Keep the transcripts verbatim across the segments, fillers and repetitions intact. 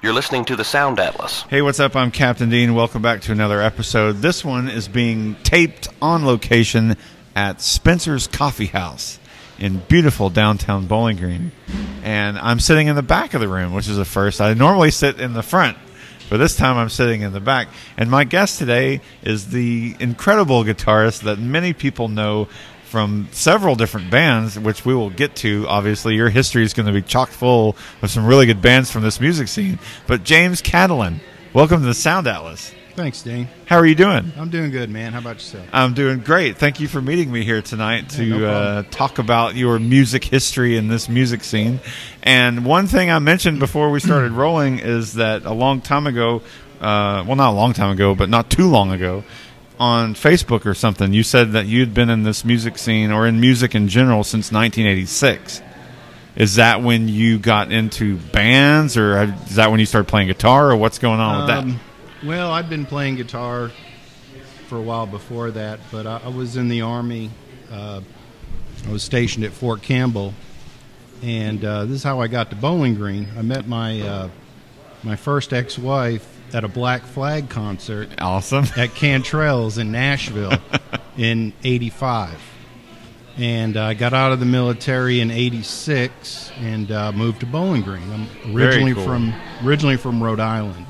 You're listening to the Sound Atlas. Hey, what's up? I'm Captain Dean. Welcome back to another episode. This one is being taped on location at Spencer's Coffee House in beautiful downtown Bowling Green. And I'm sitting in the back of the room, which is a first. I normally sit in the front, but this time I'm sitting in the back. And my guest today is the incredible guitarist that many people know from several different bands, which we will get to. Obviously, your history is going to be chock full of some really good bands from this music scene. But James Catalin, welcome to the Sound Atlas. Thanks, Dean. How are you doing? I'm doing good, man. How about yourself? I'm doing great. Thank you for meeting me here tonight to yeah, no uh, talk about your music history in this music scene. And one thing I mentioned before we started rolling is that a long time ago, uh, well, not a long time ago, but not too long ago, on Facebook or something, you said that you'd been in this music scene or in music in general since nineteen eighty-six. Is that when you got into bands, or is that when you started playing guitar, or what's going on with Um, that? well, I'd been playing guitar for a while before that, but I, I was in the Army. Uh, I was stationed at Fort Campbell, and uh, this is how I got to Bowling Green. I met my uh, my first ex-wife at a Black Flag concert Awesome. at Cantrell's in Nashville in eighty-five. And I got out of the military in eighty-six and uh, moved to Bowling Green. I'm originally cool. from originally from Rhode Island,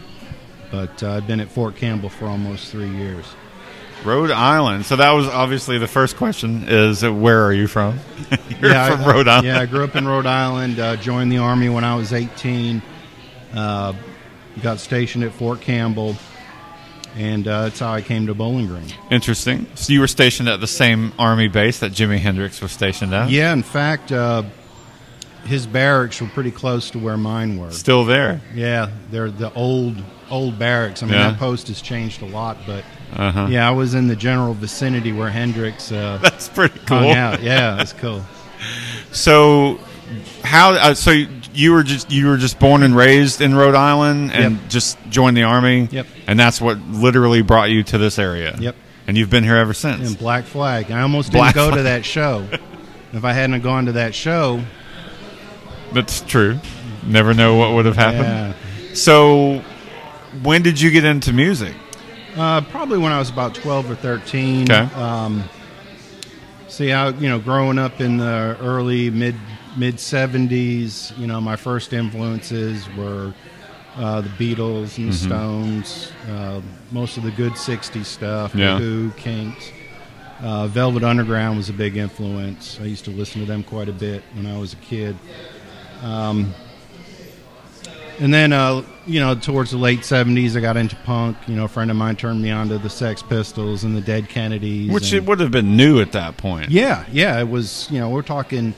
but uh, I've been at Fort Campbell for almost three years. Rhode Island. So that was obviously the first question is, uh, where are you from? You're yeah, from I, Rhode Island. Yeah, I grew up in Rhode Island, uh, joined the Army when I was eighteen, uh, got stationed at Fort Campbell, and uh, that's how I came to Bowling Green. Interesting. So you were stationed at the same Army base that Jimi Hendrix was stationed at? Yeah, in fact, uh, his barracks were pretty close to where mine were. Still there? Yeah, they're the old old barracks. I mean, Yeah. that post has changed a lot, but Uh-huh. yeah, I was in the general vicinity where Hendrix uh, That's pretty cool. hung out. Yeah, that's cool. So how uh, so you were just you were just born and raised in Rhode Island and Yep. just joined the Army? Yep. And that's what literally brought you to this area? Yep. And you've been here ever since? And Black Flag. I almost didn't Black go Flag. to that show. If I hadn't gone to that show, That's true. Never know what would have happened. yeah, So when did you get into music? uh, probably when I was about twelve or thirteen. Okay. Um, see, how you know, growing up in the early mid mid seventies, you know, my first influences were uh, the Beatles and the Mm-hmm. Stones, uh, most of the good sixties stuff, Yeah. The Who, Kinks. Uh, Velvet Underground was a big influence. I used to listen to them quite a bit when I was a kid. Um, and then, uh, you know, towards the late seventies, I got into punk. You know, a friend of mine turned me on to the Sex Pistols and the Dead Kennedys. Which and- it would have been new at that point. yeah, yeah, it was. You know, we're talking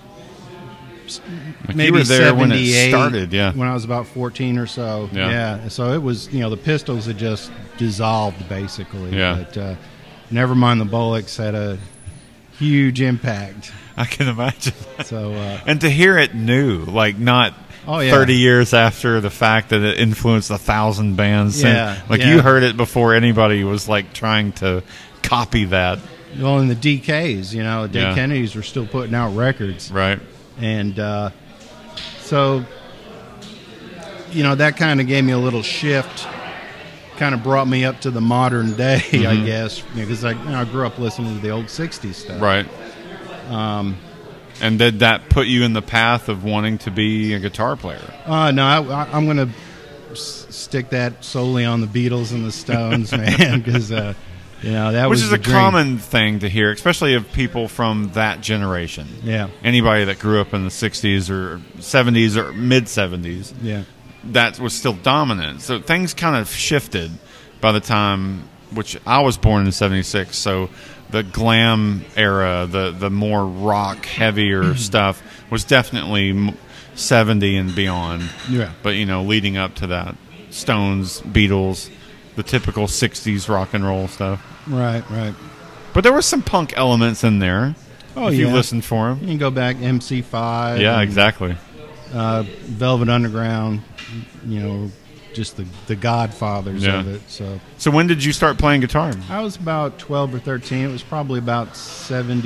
Like maybe you were there when it seventy-eight, started, yeah. when I was about fourteen or so. Yeah. Yeah, so it was. You know, the Pistols had just dissolved basically. Yeah. But uh, never mind, the Bullocks had a huge impact. I can imagine. So uh, And to hear it new, like not Oh, yeah. thirty years after the fact that it influenced a thousand bands. since- Yeah, like yeah. you heard it before anybody was like trying to copy that, well, in the D Ks, you know, the Dead Yeah. Kennedys were still putting out records. right? And uh, so, you know, that kind of gave me a little shift, kind of brought me up to the modern day, Mm-hmm. I guess, because I, you know, I grew up listening to the old sixties stuff. Right. Um, And did that put you in the path of wanting to be a guitar player? uh, no, I, I, I'm going to s- stick that solely on the Beatles and the Stones, man, because, uh, you know, that Which was is the a dream. common thing to hear, especially of people from that generation. Yeah, Anybody that grew up in the sixties or seventies or mid-seventies, yeah. that was still dominant. So things kind of shifted by the time, which I was born in seventy-six, so the glam era, the, the more rock, heavier stuff was definitely m- seventy and beyond. Yeah. But, you know, leading up to that, Stones, Beatles, the typical sixties rock and roll stuff. Right, right. But there were some punk elements in there. Oh, if yeah. you listened for You them. can go back M C five. Yeah, and, exactly. Uh, Velvet Underground, you know, just the, the godfathers Yeah. of it. So So when did you start playing guitar? I was about twelve or thirteen. It was probably about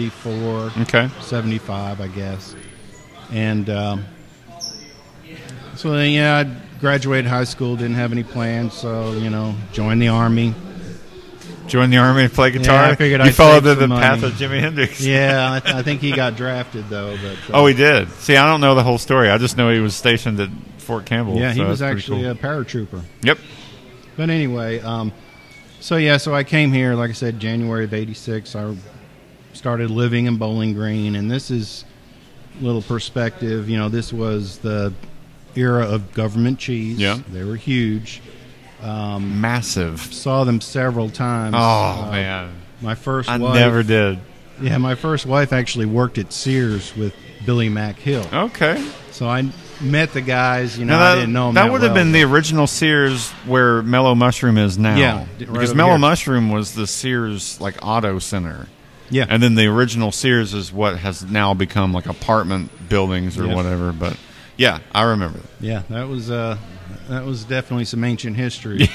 seventy-four, Okay. seventy-five, I guess. And um, So then, yeah, I graduated high school, didn't have any plans, so, you know, joined the Army. Joined the Army and play guitar? Yeah, I figured you I'd followed save the some path money. of Jimi Hendrix. Yeah, I, th- I think he got drafted, though. But uh, Oh, he did? See, I don't know the whole story. I just know he was stationed at Fort Campbell. yeah, he so was that's pretty actually cool. a paratrooper. Yep. But anyway, um, so yeah, so I came here, like I said, January of eighty-six. I started living in Bowling Green, and this is a little perspective. You know, this was the era of government cheese. Yeah. They were huge. Um, Massive. saw them several times. Oh, Uh, man. My first I wife. never did. Yeah, my first wife actually worked at Sears with Billy Mack Hill. Okay. So I met the guys, you know, Now that, I didn't know them that that would have well, been but- the original Sears where Mellow Mushroom is now. Yeah, right because over Mellow here. Mushroom was the Sears like auto center. Yeah. And then the original Sears is what has now become like apartment buildings or Yeah. whatever. But yeah, I remember. Yeah, that was uh, that was definitely some ancient history.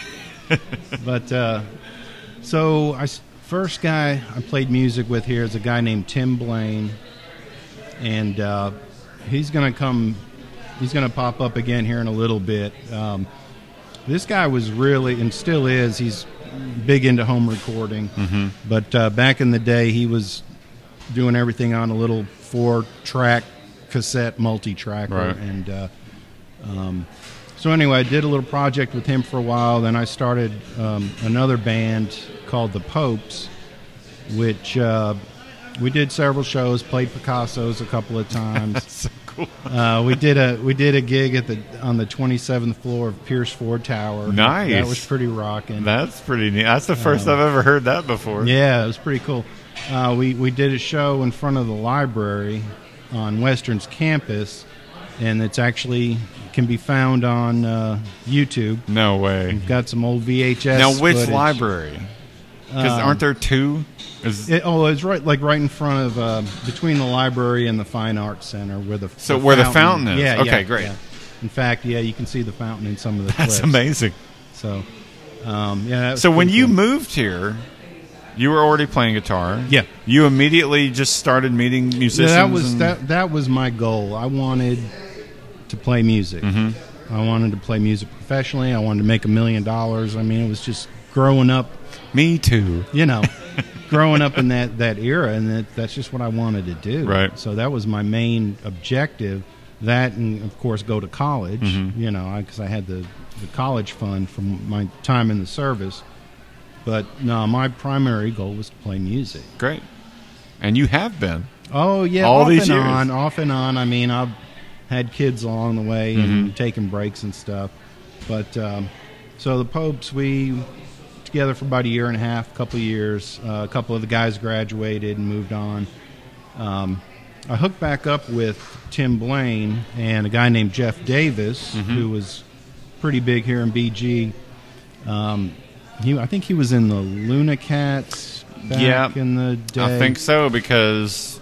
But uh, so I s- first guy I played music with here is a guy named Tim Blaine, and uh, he's gonna come. He's gonna pop up again here in a little bit. Um, this guy was really and still is. He's big into home recording, Mm-hmm. but uh, back in the day he was doing everything on a little four-track cassette multi-tracker, Right. and uh, um, so anyway, I did a little project with him for a while. Then I started um, another band called the Popes, which uh, we did several shows, played Picasso's a couple of times. So cool. uh, we did a we did a gig at the on the twenty-seventh floor of Pierce Ford Tower. Nice. That was pretty rocking. That's pretty neat. That's the first I've ever heard that before. Yeah, it was pretty cool. Uh, we we did a show in front of the library on Western's campus, and it's actually can be found on uh, YouTube. No way. We've got some old V H S. Now, which footage. library? Because Um, aren't there two? Is, It, oh, it's right, like right in front of uh, between the library and the Fine Arts Center, where the So where the fountain is. Yeah, Okay, yeah, great. yeah. In fact, yeah, you can see the fountain in some of the that's clips. amazing. So, um, yeah. that was So when pretty you cool. moved here, you were already playing guitar. Yeah. You immediately just started meeting musicians. Yeah, that was and- that that was my goal. I wanted to play music. Mm-hmm. I wanted to play music professionally. I wanted to make a million dollars. I mean, it was just growing up, Me too. you know, growing up in that, that era, and that, that's just what I wanted to do. Right. So that was my main objective. That, and of course, go to college. Mm-hmm. You know, because I, I had the the college fund from my time in the service. But no, my primary goal was to play music. Great. And you have been. Oh yeah, All off these and years. on, off and on. I mean, I've had kids along the way and taking breaks and stuff. But um, so the Popes, we together for about a year and a half, a couple of years. Uh, a couple of the guys graduated and moved on. Um, I hooked back up with Tim Blaine and a guy named Jeff Davis, who was pretty big here in B G. Um, he, I think he was in the Luna Cats back Yeah, in the day. I think so because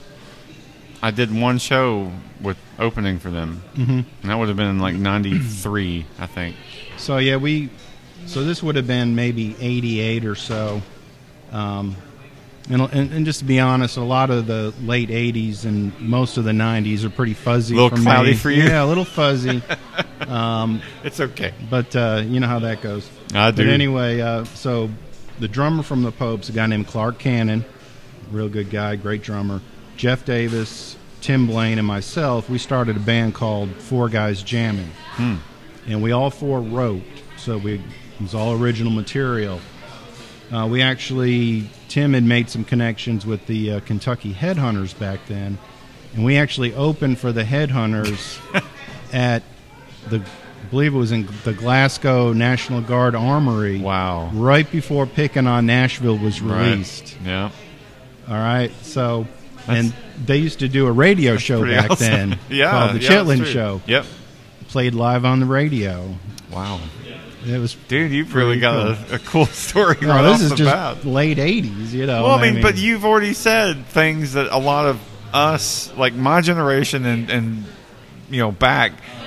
I did one show with opening for them. Mm-hmm. And that would have been like ninety-three, I think. So yeah, we. So this would have been maybe eighty-eight or so, um, and, and and just to be honest, a lot of the late eighties and most of the nineties are pretty fuzzy. A little for cloudy me. for you? Yeah, a little fuzzy. um, It's okay. but uh, you know how that goes. I do. But anyway, uh, so the drummer from the Popes, a guy named Clark Cannon, real good guy, great drummer. Jeff Davis, Tim Blaine, and myself, we started a band called Four Guys Jamming. Hmm. And we all four wrote, so we, it was all original material. Uh, we actually, Tim had made some connections with the uh, Kentucky Headhunters back then, and we actually opened for the Headhunters at the, I believe it was in the Glasgow National Guard Armory. Wow. Right before Pickin' on Nashville was released. Right. Yeah. All right, so and they used to do a radio show Pretty back awesome. then Yeah. called the yeah, that's Chitlin true. Show. Yep. Played live on the radio. Wow. It was Dude, you've really Pretty got a, a cool story no, right this off is the just bat. late eighties, you know. Well, I mean, but you've already said things that a lot of us, like my generation and, and you know, back,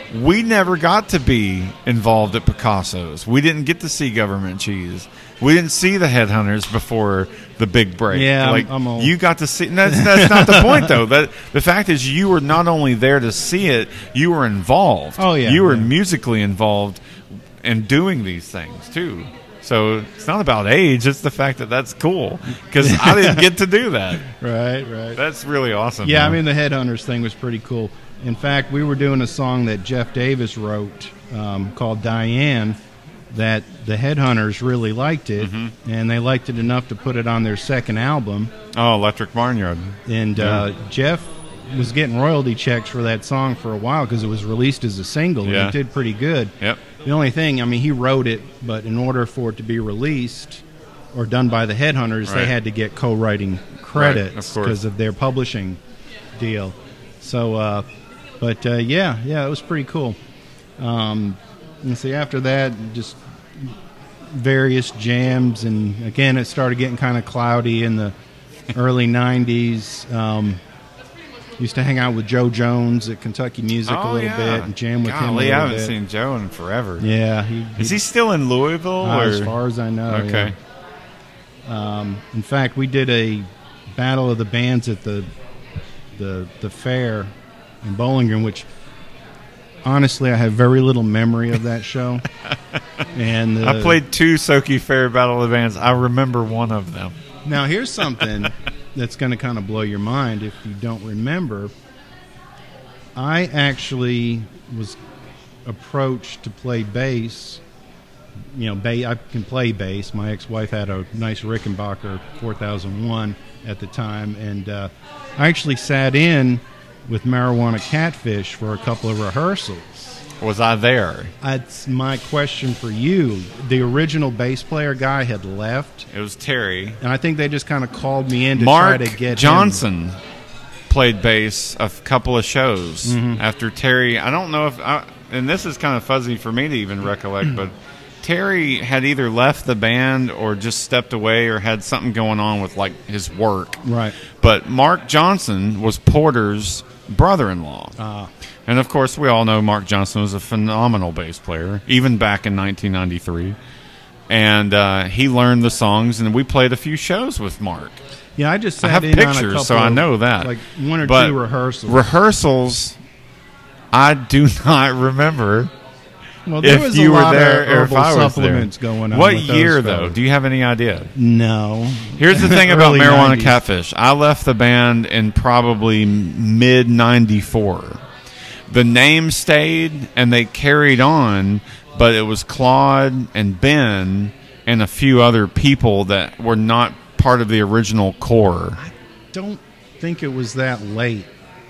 we never got to be involved at Picasso's. We didn't get to see Government Cheese. We didn't see the Headhunters before the big break. Yeah, like I'm old. you got to see. That's that's not the point though. That the fact is, you were not only there to see it, you were involved. Oh, yeah, you were yeah. musically involved in doing these things too. So it's not about age; it's the fact that that's cool because I didn't get to do that. Right, right. That's really awesome. Yeah, man. I mean, the Headhunters thing was pretty cool. In fact, we were doing a song that Jeff Davis wrote um, called Diane that the Headhunters really liked it, Mm-hmm. and they liked it enough to put it on their second album. oh, Electric Barnyard. And uh, Jeff was getting royalty checks for that song for a while because it was released as a single, Yeah. and it did pretty good. Yep. The only thing, I mean, he wrote it, but in order for it to be released or done by the Headhunters, Right. they had to get co-writing credits of course. because of their publishing deal. So, uh, but uh, yeah, yeah, it was pretty cool. Um, and see, after that, just various jams, and again, it started getting kind of cloudy in the early nineties. Um, used to hang out with Joe Jones at Kentucky Music Oh, a little yeah. bit and jam with him a Golly, little I haven't bit. seen Joe in forever. Yeah, he, Is he still in Louisville? uh, or? as far as I know. Okay. yeah. Um, in fact, we did a battle of the bands at the the the fair in Bowling Green, which honestly I have very little memory of that show. and the, I played two Soki Fair Battle of the Bands. I remember one of them. Now here's something that's going to kind of blow your mind if you don't remember. I actually was approached to play bass. You know, ba- I can play bass. My ex-wife had a nice Rickenbacker four thousand one at the time, and uh, I actually sat in with Marijuana Catfish for a couple of rehearsals. Was I there? That's my question for you. The original bass player guy had left, It was Terry. and I think they just kind of called me in to Mark try to get him. Johnson played bass a f- couple of shows Mm-hmm. after Terry. I don't know if, I, and this is kind of fuzzy for me to even recollect, but Terry had either left the band or just stepped away or had something going on with like his work. Right. But Mark Johnson was Porter's brother-in-law. Uh, And, of course, we all know Mark Johnson was a phenomenal bass player, even back in nineteen ninety-three. And uh, he learned the songs, and we played a few shows with Mark. yeah, I just I sat have in on a pictures, couple so I of, know that. like one or But two rehearsals. Rehearsals, I do not remember well, there if was you a were lot there of or if herbal I was supplements there. going on. What with those year, though? fellas. Do you have any idea? No. Here's the thing about Early Marijuana nineties. Catfish. I left the band in probably mid ninety-four. The name stayed, and they carried on, but it was Claude and Ben and a few other people that were not part of the original core. Don't think it was that late.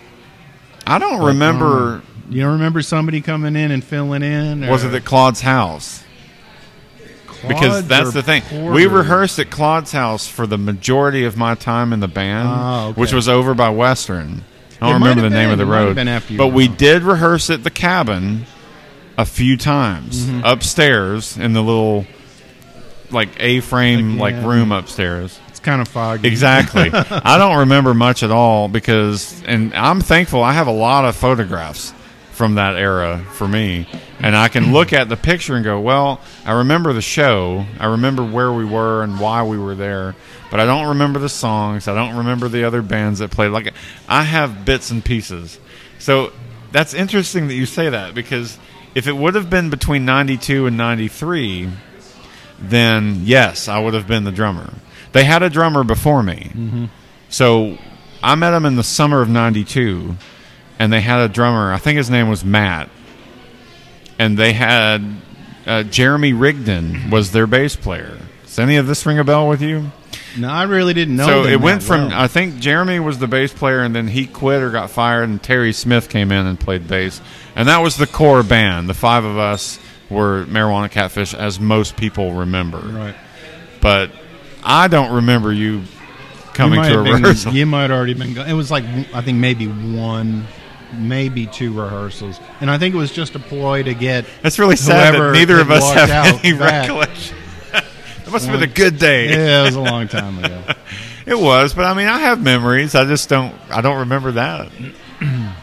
I don't remember. You don't remember somebody coming in and filling in? Was or it at Claude's house? Because Claude's that's or the thing. Porter? We rehearsed at Claude's house for the majority of my time in the band, Oh, okay. which was over by Western. I It don't might remember the have name of been. the It might have road. been after you But were we gone. did rehearse at the cabin a few times Mm-hmm. upstairs in the little like A-frame Like, like yeah. room upstairs. It's kind of foggy. Exactly. I don't remember much at all because, and I'm thankful I have a lot of photographs from that era for me. And I can look at the picture and go, well, I remember the show. I remember where we were and why we were there. But I don't remember the songs. I don't remember the other bands that played. Like, I have bits and pieces. So that's interesting that you say that because if it would have been between ninety-two and ninety-three, then yes, I would have been the drummer. They had a drummer before me. Mm-hmm. So I met him in the summer of ninety-two, and they had a drummer. I think his name was Matt. And they had uh, Jeremy Rigdon was their bass player. Does any of this ring a bell with you? No, I really didn't know. So them it went that from, well. I think Jeremy was the bass player, and then he quit or got fired, and Terry Smith came in and played bass. And that was the core band. The five of us were Marijuana Catfish, as most people remember. Right. But I don't remember you coming you might to a have been- rehearsal. You might already been. Go- it was like I think maybe one, maybe two rehearsals, and I think it was just a ploy to get. It's really sad whoever that neither had of us walked have out any back. recollection. It must have been a good day. Yeah, it was a long time ago. It was, but I mean, I have memories. I just don't. I don't remember that.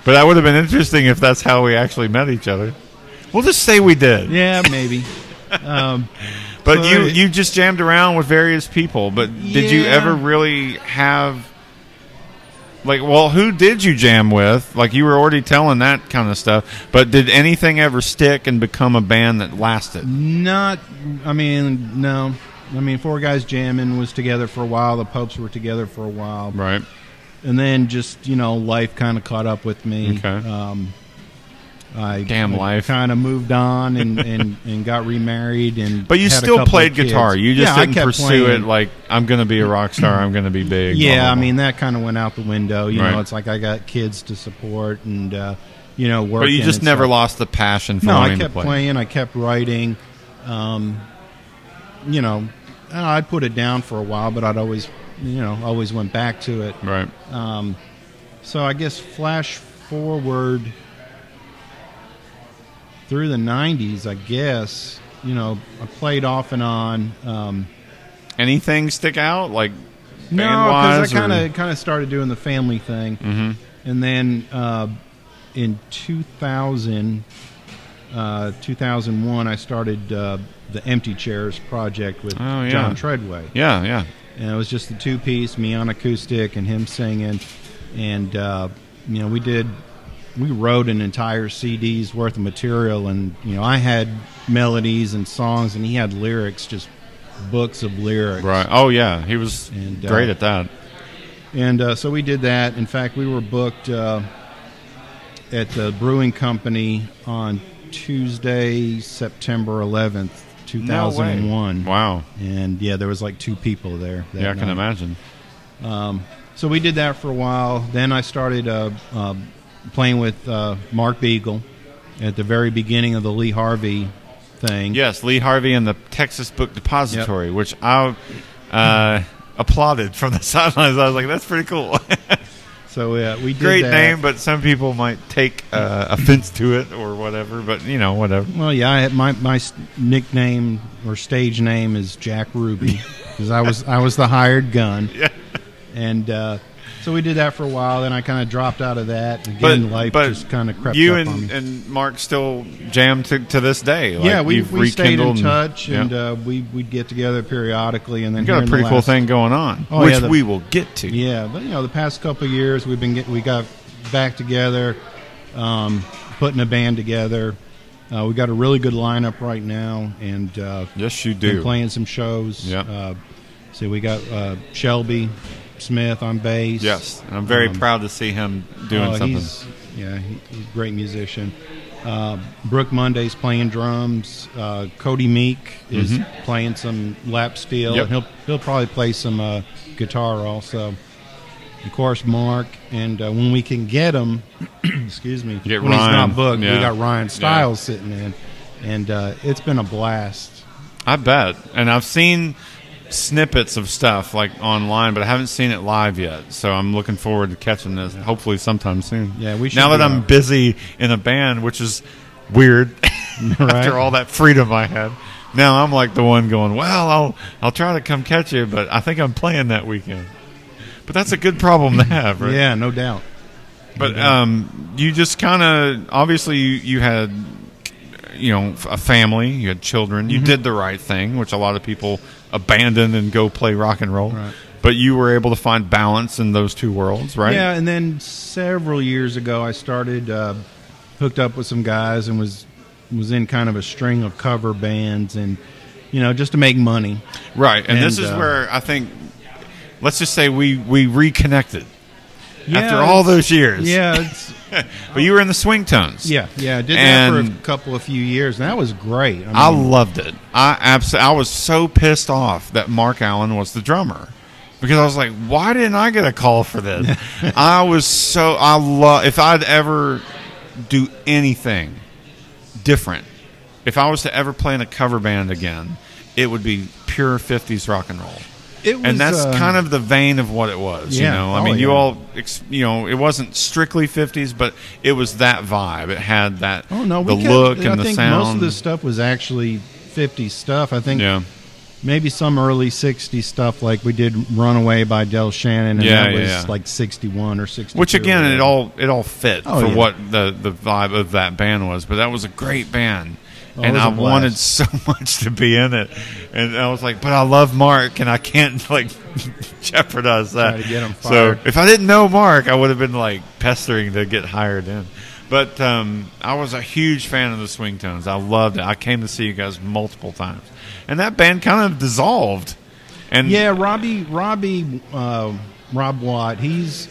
But that would have been interesting if that's how we actually met each other. We'll just say we did. Yeah, maybe. um, But so you, I- you just jammed around with various people. But did you Yeah. ever really have, like, well, who did you jam with? Like, you were already telling that kind of stuff. But did anything ever stick and become a band that lasted? Not, I mean, no. I mean, Four Guys Jamming was together for a while. The Popes were together for a while. Right. And then just, you know, life kind of caught up with me. Okay. Um, I Damn life. kind of moved on and, and, and got remarried. And But you had a still couple played of kids. guitar. You just yeah, I didn't kept pursue playing. it like, I'm going to be a rock star. I'm going to be big. Yeah, blah, blah, I blah. mean, that kind of went out the window. You Right. know, it's like I got kids to support and, uh, you know, work. But you just never lost the passion for No, I wanting kept to play. playing. I kept writing. Um, you know, I'd put it down for a while, but I'd always, you know, always went back to it. Right. Um, so I guess flash forward through the nineties, I guess, you know, I played off and on. Um, Anything stick out? Like, no, band-wise, because I kind or- of kind of started doing the family thing. Mhm. And then uh, in two thousand, uh, two thousand one, I started uh, the Empty Chairs project with Oh, yeah. John Treadway. Yeah, yeah. And it was just the two-piece, me on acoustic and him singing. And, uh, you know, we did, we wrote an entire C D's worth of material. And, you know, I had melodies and songs, and he had lyrics, just books of lyrics. Right. Oh, yeah. He was And, uh, great at that. And uh, so we did that. In fact, we were booked uh, at the Brewing Company on Tuesday, September eleventh, two thousand one. Wow. And yeah, there was like two people there. that Yeah, I can night. imagine. Um, so we did that for a while. Then I started uh, uh, playing with uh, Mark Beagle at the very beginning of the Lee Harvey thing. Yes, Lee Harvey and the Texas Book Depository, which I uh, applauded from the sidelines. I was like, that's pretty cool. So uh, we did Great that. name, but some people might take uh, offense to it or whatever. But, you know, whatever. Well, yeah, I had my my s- nickname or stage name is Jack Ruby because I was I was the hired gun. Yeah. And uh, so we did that for a while. Then I kind of dropped out of that. And again, But, life but just kind of crept you up and, on me. and Mark still jam to, to this day. Like, yeah, we you've we stayed in rekindled touch, and yeah. uh, we we'd get together periodically. And then You got here a in pretty the cool last- thing going on, Oh, which yeah, the- we will get to. Yeah, but you know, the past couple of years we've been get, we got back together, um, putting a band together. Uh, we got a really good lineup right now, and uh, Yes, you been do. playing some shows. Yeah. Uh, so we got uh, Shelby Smith on bass. Yes, and I'm very Um, proud to see him doing oh, something. He's, yeah, he, he's a great musician. Uh, Brooke Monday's playing drums. Uh, Cody Meek is Mhm. playing some lap steel. Yep. And he'll he'll probably play some uh, guitar also. Of course, Mark. And uh, when we can get him, excuse me, Get when he's Ryan, not booked, yeah. we got Ryan Stiles sitting in, and uh, it's been a blast. I bet. And I've seen snippets of stuff like online, but I haven't seen it live yet. So I'm looking forward to catching this, hopefully sometime soon. Yeah, we should Now that be I'm out. busy in a band, which is weird Right. after all that freedom I had. Now I'm like the one going, well, I'll I'll try to come catch you, but I think I'm playing that weekend. But that's a good problem to have, right? Yeah, no doubt. But um, you just kind of obviously you, you had you know a family, you had children, you Mhm. did the right thing, which a lot of people abandon and go play rock and roll. Right. But you were able to find balance in those two worlds, right? Yeah, and then several years ago, I started uh, hooked up with some guys and was was in kind of a string of cover bands, and you know, just to make money. Right. And, And, this is uh, where I think, let's just say we we reconnected Yeah, after all it's- those years. Yeah, it's, But you were in the swing tones. yeah, yeah. I did that And- for a couple of few years, and that was great. I, mean, I loved it. I abs- I was so pissed off that Mark Allen was the drummer because I was like, why didn't I get a call for this? I was so I love if I'd ever do anything different, if I was to ever play in a cover band again, it would be pure fifties rock and roll. it was, And that's uh, kind of the vein of what it was, Yeah. you know. I Oh, mean, you yeah. all, ex- you know, it wasn't strictly fifties, but it was that vibe. It had that Oh no, the we kept, look I and the think sound. most of this stuff was actually fifties stuff. I think Yeah. maybe some early sixties stuff, like we did "Runaway" by Del Shannon, and Yeah, that yeah, was yeah. like sixty-one or sixty-two. Which again, or it all it all fit Oh, for yeah. what the, the vibe of that band was. But that was a great band, Oh, it and was I a blast. wanted so much to be in it. And I was like, but I love Mark, and I can't like jeopardize that. Try to get him So fired. if I didn't know Mark, I would have been like pestering to get hired in. But um, I was a huge fan of the Swingtones. I loved it. I came to see you guys multiple times, and that band kind of dissolved. And Yeah, Robbie, Robbie, uh, Rob Watt. He's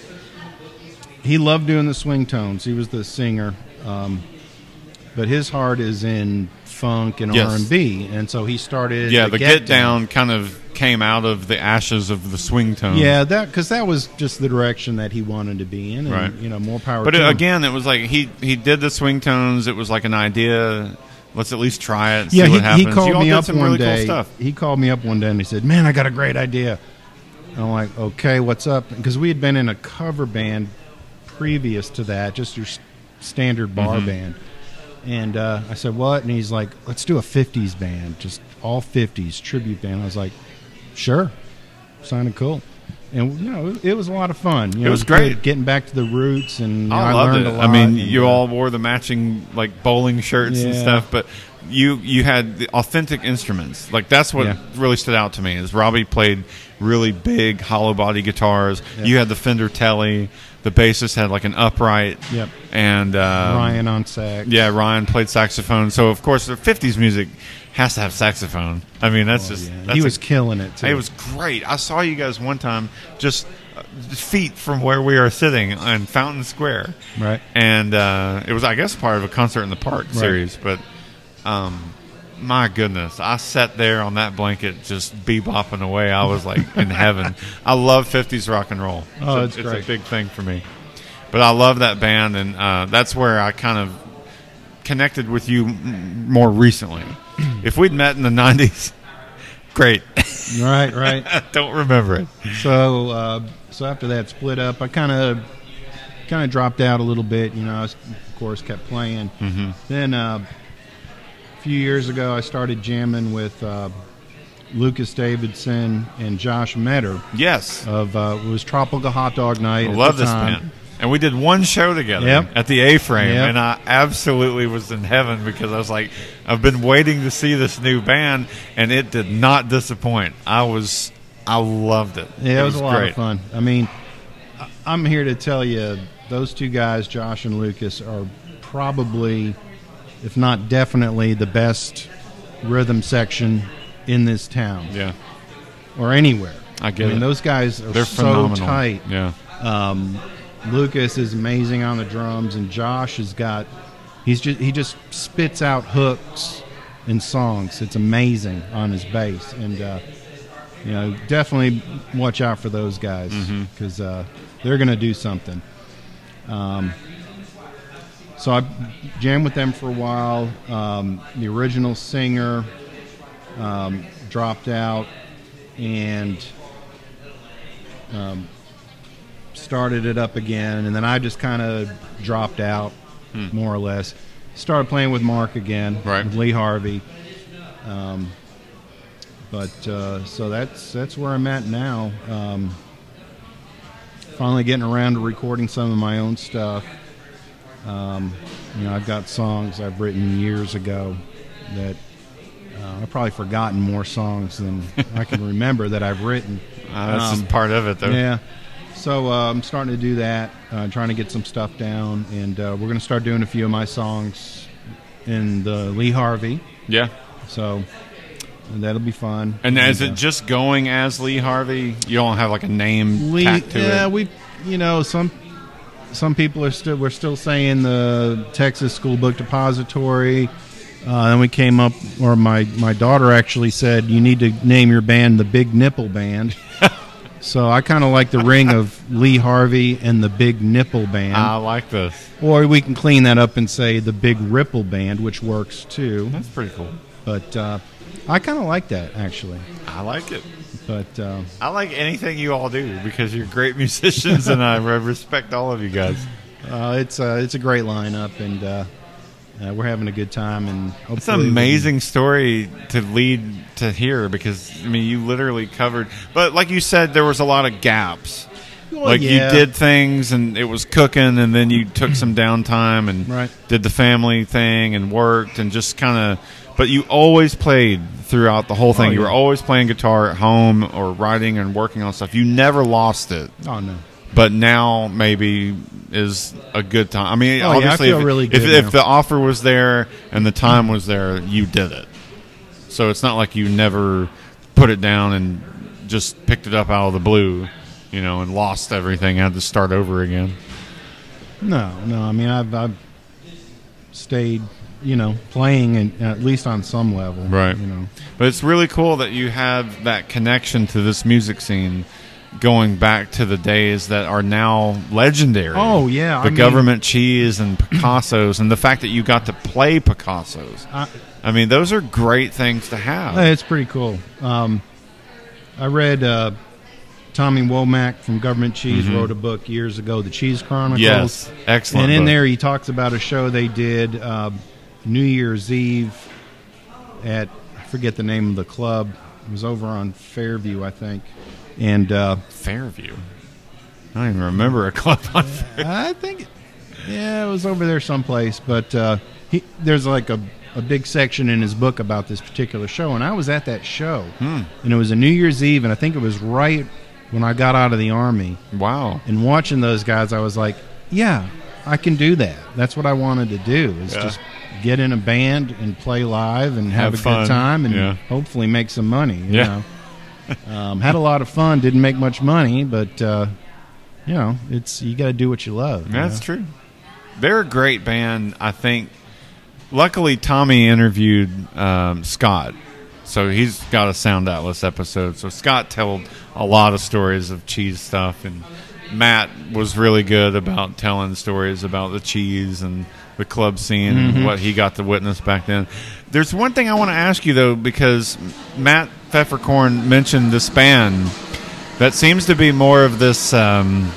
he loved doing the swing tones. He was the singer, um, but his heart is in funk and Yes. R and B, and so he started. yeah, the Get Down kind of came out of the ashes of the Swingtones. Yeah, that because that was just the direction that he wanted to be in, and Right. you know, more power. But to it, him. again, it was like he he did the Swingtones. It was like an idea. Let's at least try it. And yeah, see he, what happens. he called you all me did up some one really day. cool stuff. He called me up one day and he said, "Man, I got a great idea." And I'm like, "Okay, what's up?" Because we had been in a cover band previous to that, just your s- standard bar Mm-hmm. band. And uh, I said, "What?" And he's like, "Let's do a fifties band, just all fifties tribute band." I was like, "Sure," sounded cool. And you know, it, it was a lot of fun. You know, was good great. getting back to the roots, and you know, I I loved learned it. a lot. I mean, and, you uh, all wore the matching like bowling shirts and Yeah. stuff, but you you had the authentic instruments. Like that's what Yeah. really stood out to me. Is Robbie played really big hollow body guitars. Yep. You had the Fender Tele. The bassist had like an upright. Yep. And um, Ryan on sax. Yeah, Ryan played saxophone. So of course the fifties music has to have saxophone. I mean, that's Oh, just yeah. that's he a- was killing it too. It was great. I saw you guys one time just uh, feet from where we are sitting on Fountain Square. Right. And uh, it was, I guess, part of a Concert in the Park Right. series. But um, my goodness, I sat there on that blanket just bebopping away. I was like in heaven. I love fifties rock and roll. Oh, a- it's it's great. a big thing for me. But I love that band, and uh, that's where I kind of connected with you m- more recently. If we'd met in the nineties, great. Right, right. I don't remember it. So, uh, so after that split up, I kind of, kind of dropped out a little bit. You know, I, s- of course, kept playing. Mm-hmm. Then uh, a few years ago, I started jamming with uh, Lucas Davidson and Josh Metter Yes. of uh, it was Tropical Hot Dog Night. I at love the this time. band. And we did one show together Yep. at the A-Frame, Yep. and I absolutely was in heaven because I was like, I've been waiting to see this new band, and it did not disappoint. I was, I loved it. Yeah, it, was, a lot great. of fun. I mean, I- I'm here to tell you, those two guys, Josh and Lucas, are probably, if not definitely, the best rhythm section in this town Yeah, or anywhere. I get I mean, it. those guys are They're so phenomenal. tight. Yeah, Um, Lucas is amazing on the drums, and Josh has got he's just he just spits out hooks in songs. It's amazing on his bass, and uh, you know, definitely watch out for those guys because uh, they're going to do something. Um, so I jammed with them for a while. Um, the original singer um, dropped out, and um, started it up again, and then I just kind of dropped out, more or less. Started playing with Mark again, Right. with Lee Harvey. Um, but uh, so that's that's where I'm at now. Um, finally getting around to recording some of my own stuff. Um, you know, I've got songs I've written years ago that uh, I've probably forgotten more songs than I can remember that I've written. uh, that's Um, just part of it, though. Yeah. So uh, I'm starting to do that, uh, trying to get some stuff down, and uh, we're going to start doing a few of my songs in the Lee Harvey. Yeah. So and that'll be fun. And is uh, it just going as Lee Harvey? You don't have like a name Lee? tacked to Yeah, it. we, you know, some some people are still we're still saying the Texas School Book Depository. Uh, then we came up, or my my daughter actually said, you need to name your band the Big Nipple Band. So I kind of like the ring of Lee Harvey and the Big Nipple Band. I like this. Or we can clean that up and say the Big Ripple Band, which works too. That's pretty cool. But uh, I kind of like that, actually. I like it. But uh, I like anything you all do because you're great musicians, and I respect all of you guys. uh, it's uh, it's a great lineup, and uh, uh, we're having a good time, and hopefully It's an amazing story to lead to hear because, I mean, you literally covered. But like you said, there was a lot of gaps. Well, like yeah. you did things and it was cooking, and then you took some downtime and Right. did the family thing and worked and just kind of. But you always played throughout the whole thing. Oh, You were yeah. always playing guitar at home or writing and working on stuff. You never lost it. Oh no. But now maybe is a good time. I mean, Oh, yeah, I obviously, feel if, really if, good if now. the offer was there and the time was there, you did it. So it's not like you never put it down and just picked it up out of the blue, you know, and lost everything, had to start over again. No, no. I mean, I've, I've stayed, you know, playing and at least on some level, Right. You know, But it's really cool that you have that connection to this music scene going back to the days that are now legendary. Oh, yeah, The I mean- Government Cheese and Picasso's, and the fact that you got to play Picasso's. I, I mean, those are great things to have. it's pretty cool. Um, I read uh, Tommy Womack from Government Cheese wrote a book years ago, The Cheese Chronicles. Mm-hmm. Yes, excellent. And in book. there, he talks about a show they did uh, New Year's Eve at, I forget the name of the club. It was over on Fairview, I think. And uh, Fairview. I don't even remember a club on Fairview. I think, yeah, it was over there someplace. But uh, he, there's like a, a big section in his book about this particular show. And I was at that show. Hmm. And it was a New Year's Eve, and I think it was right when I got out of the Army. Wow. And watching those guys, I was like, yeah, I can do that. That's what I wanted to do, is Yeah. just get in a band and play live and have, Have a fun. good time and Yeah. hopefully make some money. You Yeah. know? um, had a lot of fun. Didn't make much money, but uh, you know, it's you got to do what you love. you That's know? true. They're a great band, I think. Luckily, Tommy interviewed um, Scott, so he's got a Sound Atlas episode. So Scott told a lot of stories of cheese stuff, and Matt was really good about telling stories about the cheese and the club scene Mm-hmm. and what he got to witness back then. There's one thing I want to ask you, though, because Matt Pfefferkorn mentioned this band that seems to be more of this, um,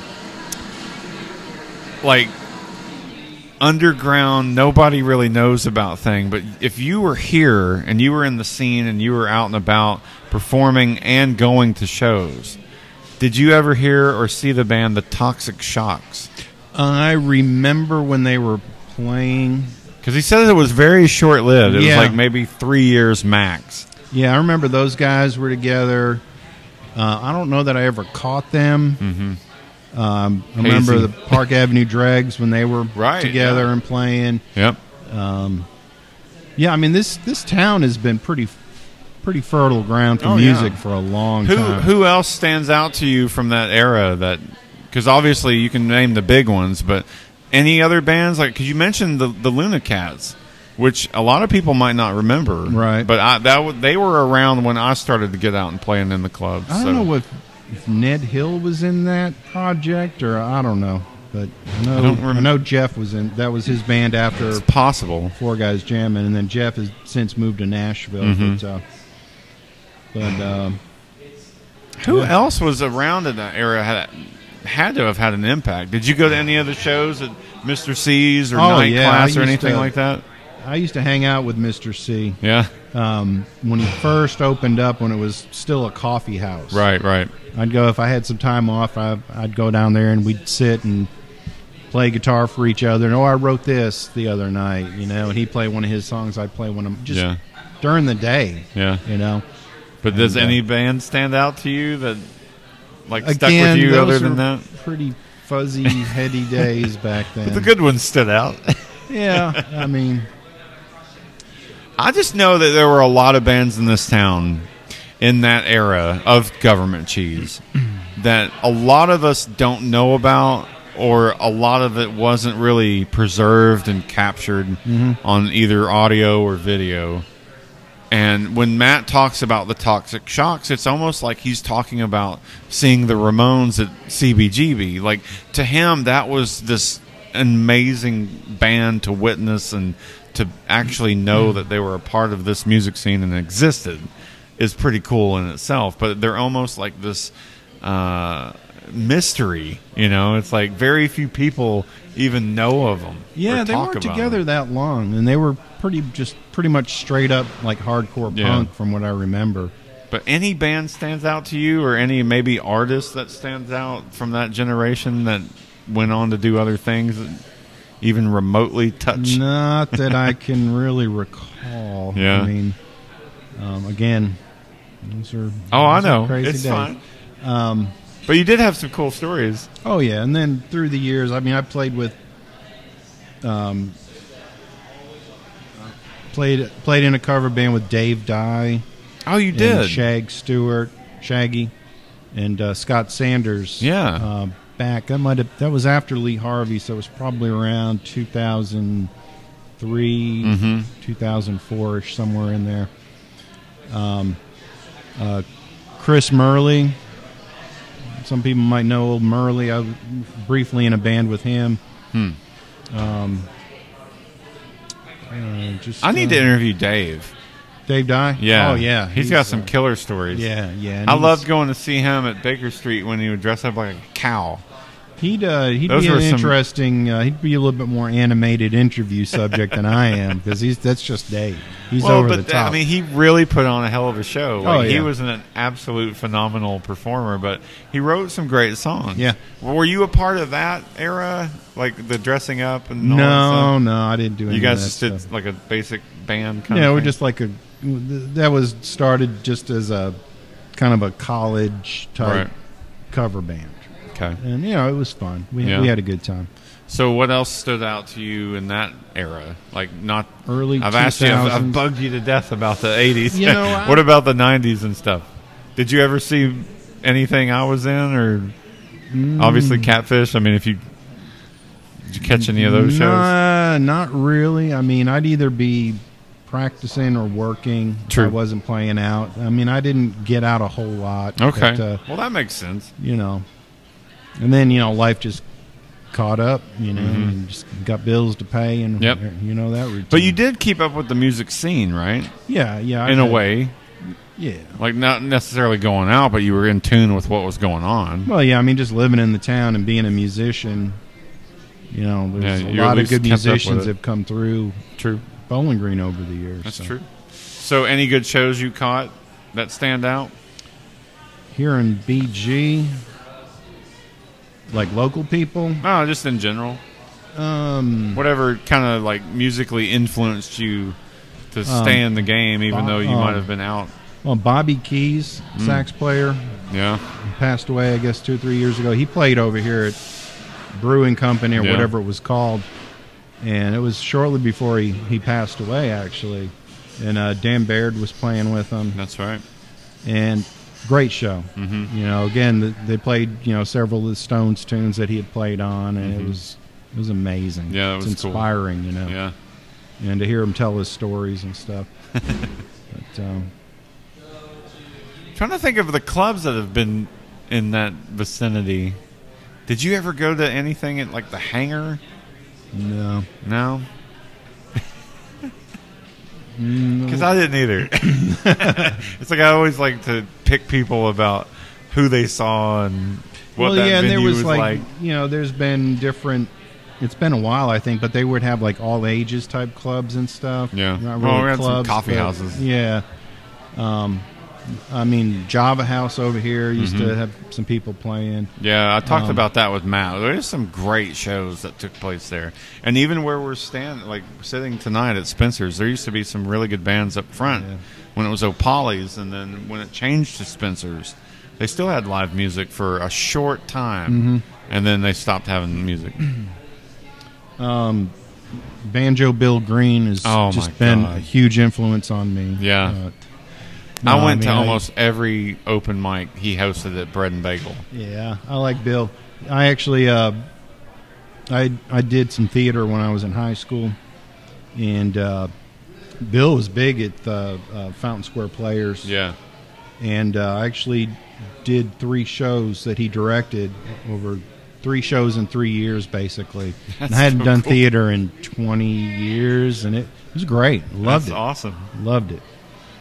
like, underground, nobody really knows about thing. But if you were here and you were in the scene and you were out and about performing and going to shows, did you ever hear or see the band The Toxic Shocks? I remember when they were playing. Because he said it was very short-lived. It Yeah. was like maybe three years max. Yeah, I remember those guys were together. Uh, I don't know that I ever caught them. Mm-hmm. Um, I remember Hazy. the Park Avenue Dregs when they were Right, together yeah. and playing. Yep. Yeah, I mean this this town has been pretty pretty fertile ground for Oh, music yeah. for a long Who time. who else stands out to you from that era? That because obviously you can name the big ones, but any other bands like because you mentioned the the Luna Cats, which a lot of people might not remember, Right. But I, that w- they were around when I started to get out and playing in the clubs. I so. don't know if, if Ned Hill was in that project or I don't know, but I know I don't I rem- know Jeff was in. That was his band after It's possible. Four Guys Jamming, and then Jeff has since moved to Nashville. Mm-hmm. But, uh, but um, Who Yeah. else was around in that era? Had had to have had an impact. Did you go to any other shows at Mister C's or Oh, Night yeah, Class I or used anything to- like that? I used to hang out with Mister C. Yeah. Um, when he first opened up, when it was still a coffee house. Right. Right. I'd go if I had some time off. I, I'd go down there and we'd sit and play guitar for each other. And oh, I wrote this the other night, you know. And he'd play one of his songs. I'd play one of them. Just Yeah. during the day, Yeah. you know. But does And, uh, any band stand out to you that like stuck Again, with you those other than are that? pretty fuzzy, heady days back then. But the good ones stood out. Yeah, I mean, I just know that there were a lot of bands in this town in that era of Government Cheese that a lot of us don't know about, or a lot of it wasn't really preserved and captured Mm-hmm. on either audio or video. And when Matt talks about the Toxic Shocks, it's almost like he's talking about seeing the Ramones at C B G B. Like, to him, that was this amazing band to witness and to actually know that they were a part of this music scene and existed is pretty cool in itself. But they're almost like this uh, mystery. You know, it's like very few people even know of them. Yeah, or they talk weren't about together them. that long, and they were pretty just pretty much straight up like hardcore Yeah. punk from what I remember. But any band stands out to you, or any maybe artist that stands out from that generation that went on to do other things, that even remotely touch? Not that I can really recall. Yeah. I mean, um, again, those are Oh, I those are know. crazy It's days. fine. Um, But you did have some cool stories. oh yeah, and then through the years, I mean, I played with, um, played played in a cover band with Dave Dye. Oh, you and did? Shag Stewart, Shaggy, and uh, Scott Sanders. Yeah. Uh, back that might have that was after Lee Harvey, so it was probably around two thousand three, Mhm. two thousand four ish, somewhere in there. Um, uh, Chris Murley. Some people might know old Murley. I was briefly in a band with him. Hmm. Um, uh, just I need uh, to interview Dave. Dave Dye. Yeah. Oh yeah. He's got some uh, killer stories. Yeah, yeah. and I he's- loved going to see him at Baker Street when he would dress up like a cow. He'd uh, he'd Those be an were some- interesting. Uh, he'd be a little bit more animated interview subject than I am, because he's that's just Dave. He's well, over but the top. I mean, he really put on a hell of a show. Like, Oh, yeah. He was an absolute phenomenal performer, but he wrote some great songs. Yeah. Were you a part of that era, like the dressing up and all that no, stuff? no, I didn't do any You guys of that just did stuff. like a basic band kind Yeah, of we're thing? just like a. That was started just as a kind of a college type Right. cover band, Okay. and you know it was fun. We Yeah. we had a good time. So what else stood out to you in that era? Like not Early I've asked you, I've, I've two thousands. bugged you to death about the eighties. You know, I- what about the nineties and stuff? Did you ever see anything I was in, or Mm. obviously Catfish? I mean, if you did you catch any of those shows? Nah, not really. I mean, I'd either be practicing or working. if True. I wasn't playing out. I mean, I didn't get out a whole lot. Okay, but, uh, well that makes sense. you know, and then you know, life just caught up. You know, Mhm. and just got bills to pay, and Yep. you know that routine. But you did keep up with the music scene, right? yeah, yeah, I in a did. way, yeah. like not necessarily going out, but you were in tune with what was going on. Well, yeah, I mean, just living in the town and being a musician. You know, there's Yeah, a you at lot of least good kept up with musicians it. have come through True, Bowling Green over the years. that's so. true. So, any good shows you caught that stand out? Here in B G, like local people, No, just in general. um, Whatever kind of like musically influenced you to stay in the game, even Bob- though you um, might have been out. well, Bobby Keys, Mm. sax player, Yeah, passed away, I guess, two or three years ago. He played over here at Brewing Company or Yeah. whatever it was called, and it was shortly before he, he passed away, actually. And uh, Dan Baird was playing with him, that's right. and great show. Mm-hmm. You know, again, th- they played you know several of the Stones tunes that he had played on, and Mhm. it was it was amazing. Yeah, it was it's cool. inspiring. You know, Yeah, and to hear him tell his stories and stuff. but um, trying to think of the clubs that have been in that vicinity. Did you ever go to anything at like the Hangar? no, No, Mm, because I didn't either. It's like I always like to pick people about who they saw and what well, that yeah, and venue there was, was like, like. you know, there's been different. It's been a while, I think, but they would have like all ages type clubs and stuff. Yeah. Not Well, really we had some clubs, coffee but- houses. Yeah. Um, I mean, Java House over here used Mhm. to have some people playing. Yeah, I talked Um, about that with Matt. There's some great shows that took place there, and even where we're standing, like sitting tonight at Spencer's, there used to be some really good bands up front Yeah. when it was O'Polly's, and then when it changed to Spencer's, they still had live music for a short time, Mhm. and then they stopped having music. Um, Banjo Bill Green has Oh, just my been God. a huge influence on me. Yeah. Uh, no, I went mean, to almost every open mic he hosted at Bread and Bagel. Yeah, I like Bill. I actually, uh, I I did some theater when I was in high school, and uh, Bill was big at the uh, Fountain Square Players. Yeah, and uh, I actually did three shows that he directed over three shows in three years, basically. And That's I hadn't so done cool. theater in twenty years, and it was great. Loved that's it. awesome. Loved it.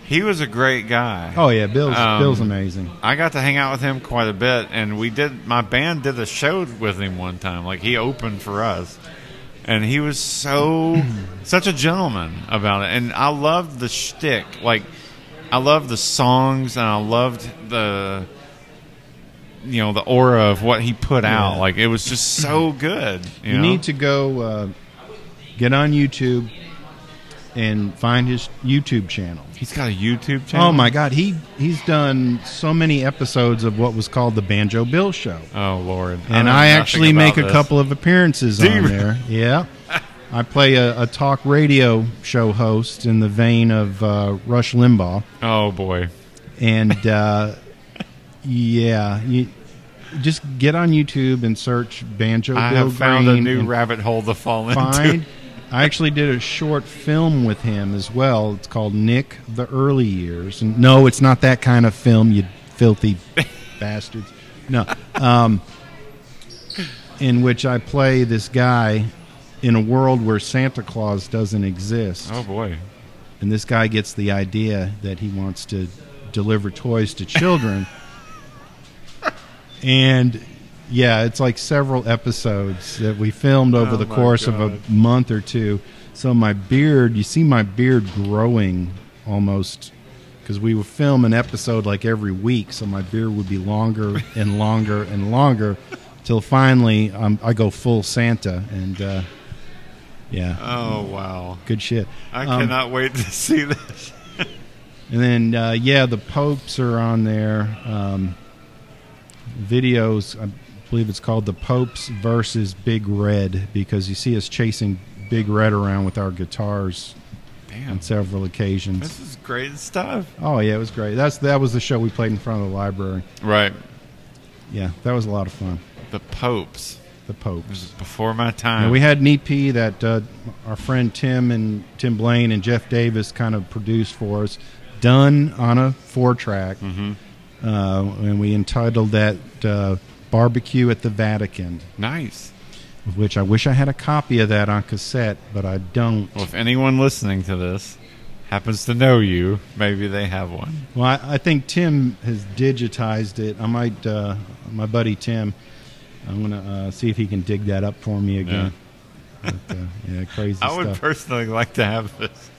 He was a great guy. Oh yeah, Bill's Um, Bill's amazing. I got to hang out with him quite a bit, and we did. My band did a show with him one time. Like he opened for us, and he was so such a gentleman about it. And I loved the shtick. Like I loved the songs, and I loved the you know the aura of what he put out. Yeah. Like it was just so good. You, You know? need to go uh, get on YouTube and find his YouTube channel. He's got a YouTube channel. Oh my God, he he's done so many episodes of what was called the Banjo Bill Show, Oh Lord! and know I nothing actually about make a this. couple of appearances Do on you? there. Yeah, I play a, a talk radio show host in the vein of uh, Rush Limbaugh, Oh boy! and uh, yeah, you just get on YouTube and search Banjo I Bill have found a Green new and rabbit hole to fall into. find. I actually did a short film with him as well. It's called Nick the Early Years. And no, it's not that kind of film, you filthy bastards. No. Um, in which I play this guy in a world where Santa Claus doesn't exist. Oh boy! And this guy gets the idea that he wants to deliver toys to children. And yeah, it's like several episodes that we filmed over Oh, the my course of a God. month or two. So my beard, you see my beard growing almost, because we would film an episode like every week, so my beard would be longer and longer and longer till finally um, I go full Santa. And uh, yeah, Oh wow! good shit. I Um, cannot wait to see this. And then, uh, yeah, the Popes are on there. Um, videos, I believe it's called The Popes versus Big Red, because you see us chasing Big Red around with our guitars Damn, on several occasions. this is great stuff. Oh, yeah, it was great. That's That was the show we played in front of the library. Right, Yeah, that was a lot of fun. the Popes. The This Popes. is before my time. And we had an E P that uh, our friend Tim and Tim Blaine and Jeff Davis kind of produced for us, done on a four-track. hmm Uh, and we entitled that uh, Barbecue at the Vatican, Nice. of which I wish I had a copy of that on cassette, but I don't. Well, if anyone listening to this happens to know you, maybe they have one. Well, I, I think Tim has digitized it. I might, uh, my buddy Tim, I'm going to uh, see if he can dig that up for me again. But, uh, yeah, crazy I would stuff. personally like to have this.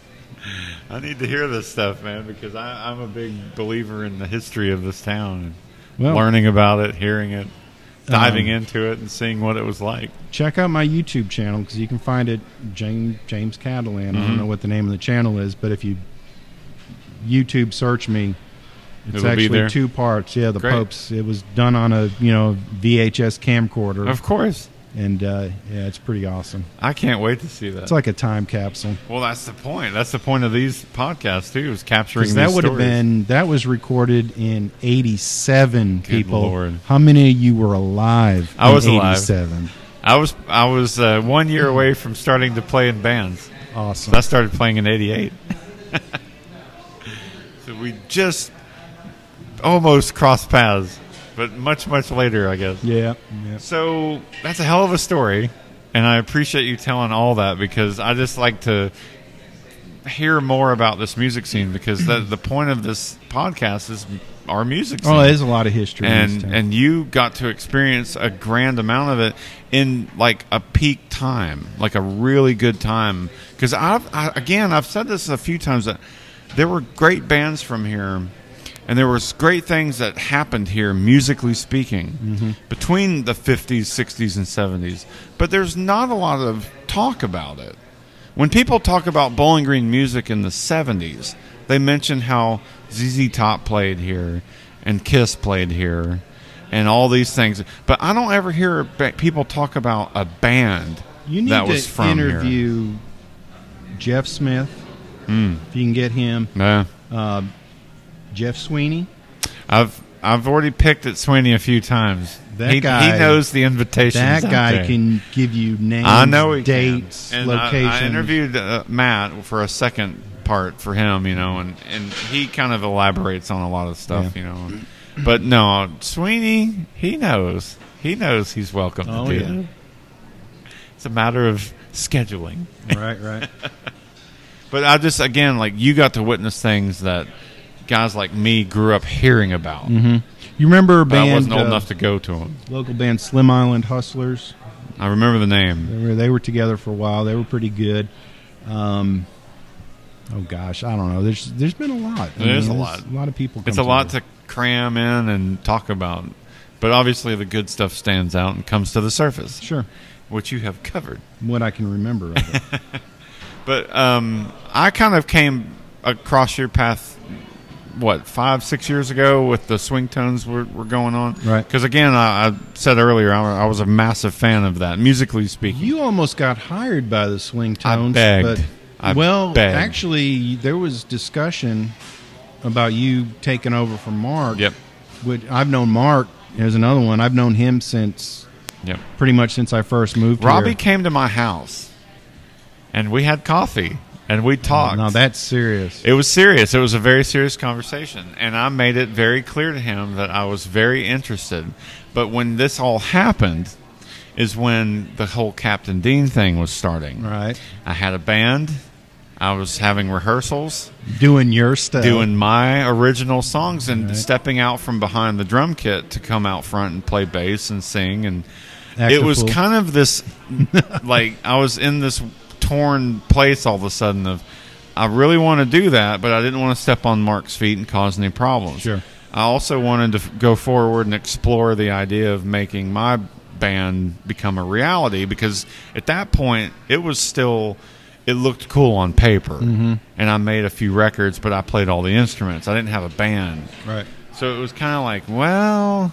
I need to hear this stuff, man, because I, I'm a big believer in the history of this town and Well, learning about it, hearing it, diving Um, into it, and seeing what it was like. check out my YouTube channel, because you can find it, James, James Catalan. I Mhm. don't know what the name of the channel is, but if you YouTube search me, it's It'll be actually there. two parts. Yeah, the Great. Popes. It was done on a you know V H S camcorder, Of course. and uh, yeah, it's pretty awesome. I can't wait to see that. It's like a time capsule. well, that's the point. That's the point of these podcasts, too, is capturing Because these that would have stories. been that was recorded in eighty-seven. Good People, Lord. how many of you were alive? I in was alive. eighty-seven. I was I was uh, one year away from starting to play in bands. Awesome. So I started playing in eighty-eight. So we just almost crossed paths, but much, much later, I guess. yeah. yeah. So that's a hell of a story, and I appreciate you telling all that, because I just like to hear more about this music scene, because the, the point of this podcast is our music scene. Oh, there's a lot of history. in this and town. and you got to experience a grand amount of it in like a peak time, like a really good time. Because I've I, again, I've said this a few times, that there were great bands from here, and there was great things that happened here, musically speaking, Mm-hmm. between the fifties, sixties, and seventies. But there's not a lot of talk about it. When people talk about Bowling Green music in the seventies, they mention how Z Z Top played here and Kiss played here and all these things. But I don't ever hear ba- people talk about a band You need that to was from here. interview Jeff Smith, Mm. if you can get him. Yeah. Uh, Jeff Sweeney. I've I've already picked at Sweeney a few times. That he, guy- he knows the invitations. That out guy there. can give you names, I know he dates, can. And locations. I, I interviewed uh, Matt for a second part for him, you know, and, and he kind of elaborates on a lot of stuff, Yeah. you know. But no, Sweeney, he knows. He knows he's welcome Oh, to do yeah. it. It's a matter of scheduling. Right, right. But I just, again, like, you got to witness things that guys like me grew up hearing about. Mm-hmm. You remember a But I band, wasn't old uh, enough to go to them. local band Slim Island Hustlers? I remember the name. They were, they were together for a while. They were pretty good. Um, oh, gosh, I don't know. There's There's been a lot. I There is mean, a there's lot. A lot of people come It's a lot through. to cram in and talk about. But obviously the good stuff stands out and comes to the surface, Sure. which you have covered. What I can remember of it. But um, I kind of came across your path, what, five, six years ago with the swing tones were, were going on? Right. Because, again, I, I said earlier, I, I was a massive fan of that, musically speaking. You almost got hired by the Swing Tones. begged. But, I well, begged. actually, there was discussion about you taking over from Mark. Yep. Which I've known Mark. There's another one. I've known him since Yep. pretty much since I first moved Robbie here. came to my house, and we had coffee, and we talked. Now that's serious. It was serious. It was a very serious conversation, and I made it very clear to him that I was very interested. But when this all happened is when the whole Captain Dean thing was starting. Right. I had a band. I was having rehearsals, Doing your stuff. doing my original songs, and Right. stepping out from behind the drum kit to come out front and play bass and sing. And Act it a was fool. kind of this, like, I was in this torn place all of a sudden of, I really want to do that, but I didn't want to step on Mark's feet and cause any problems. Sure. I also wanted to f- go forward and explore the idea of making my band become a reality, because at that point it was still, it looked cool on paper. Mm-hmm. And I made a few records, but I played all the instruments. I didn't have a band. Right. So it was kind of like, well,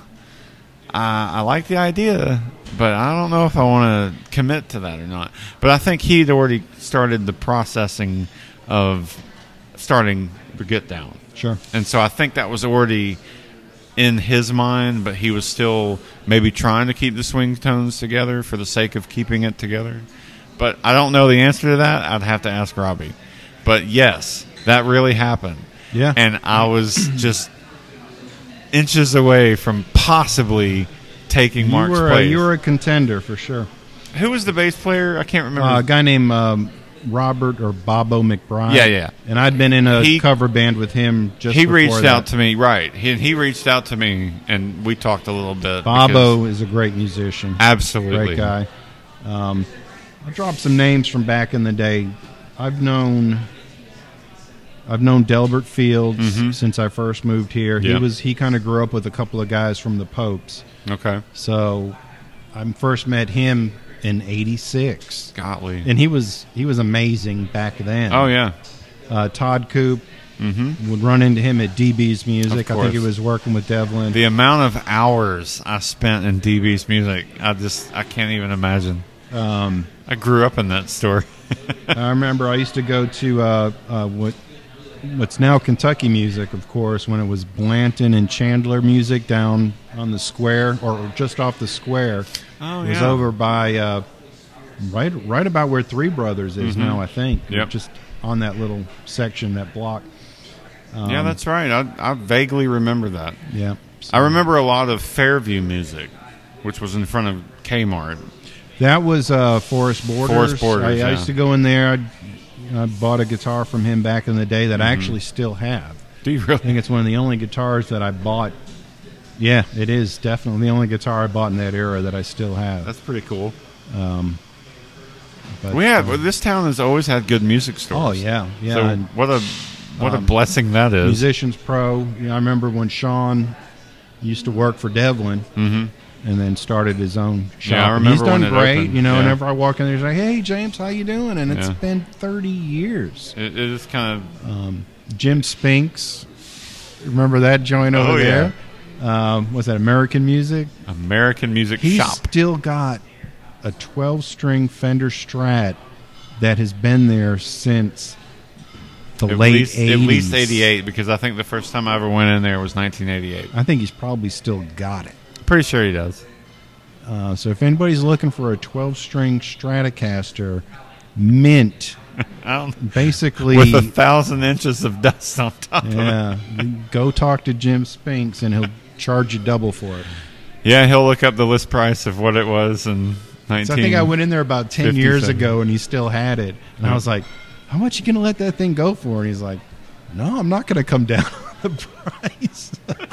I, I like the idea, but I don't know if I want to commit to that or not. But I think he'd already started the processing of starting the Get Down. Sure. And so I think that was already in his mind, but he was still maybe trying to keep the swing tones together for the sake of keeping it together. But I don't know the answer to that. I'd have to ask Robbie. But yes, that really happened. Yeah. And I was just inches away from possibly taking You Mark's were, a, place. you were a contender for sure. Who was the bass player? I can't remember. Uh, a guy named um, Robert or Bobo McBride. Yeah, yeah. And I'd been in a He- cover band with him just he before reached that. out to me, right. He, he reached out to me, and we talked a little bit. Bobo is a great musician. because- Absolutely. Great guy. Um, I'll drop some names from back in the day. I've known I've known Delbert Fields Mhm. since I first moved here. He Yeah. was he kind of grew up with a couple of guys from the Popes. Okay. So I first met him in eighty-six. Golly. And he was he was amazing back then. Oh, yeah. Uh, Todd Coop Mm-hmm. would run into him at D B's Music. Of I think he course. was working with Devlin. The amount of hours I spent in D B's music, I just, I can't even imagine. Um, I grew up in that store. I remember I used to go to uh, uh, what what's now Kentucky Music, of course, when it was Blanton and Chandler Music down on the square, or just off the square. Oh, It was yeah. over by uh, right right about where Three Brothers is Mhm. now, I think. Yep. Just on that little section, that block. Um, yeah, that's right. I, I vaguely remember that. yeah. I remember a lot of Fairview Music, which was in front of Kmart. That was uh, Forest Borders. Forest Borders, I, I yeah. used to go in there. I'd, I bought a guitar from him back in the day that I Mm-hmm. actually still have. Do you I really? think it's one of the only guitars that I bought. Yeah, it is definitely the only guitar I bought in that era that I still have. That's pretty cool. Um, but, We have uh, this town has always had good music stores. oh yeah, yeah. So and what a what a um, blessing that is. Musicians Pro. You know, I remember when Sean used to work for Devlin Mm-hmm. and then started his own shop. Yeah, I And he's remember done when it great. opened, You know, yeah. whenever I walk in there, he's like, "Hey, James, how you doing?" And it's Yeah. been thirty years. It, it is kind of Um, Jim Spinks, remember that joint over Oh, yeah. there? Um, was that American Music? American music He's shop. still got a twelve-string Fender Strat that has been there since the At late least, eighties. at least eighty-eight, because I think the first time I ever went in there was nineteen eighty-eight. I think he's probably still got it. Pretty sure he does. Uh, so if anybody's looking for a twelve-string Stratocaster, mint, I don't, basically, with a thousand inches of dust on top of it. yeah, you go talk to Jim Spinks and he'll charge you double for it. Yeah, he'll look up the list price of what it was in nineteen. So I think I went in there about ten years fifty-seven. ago, and he still had it. And Yeah. I was like, how much you gonna let that thing go for? And he's like, no, I'm not gonna come down on the price.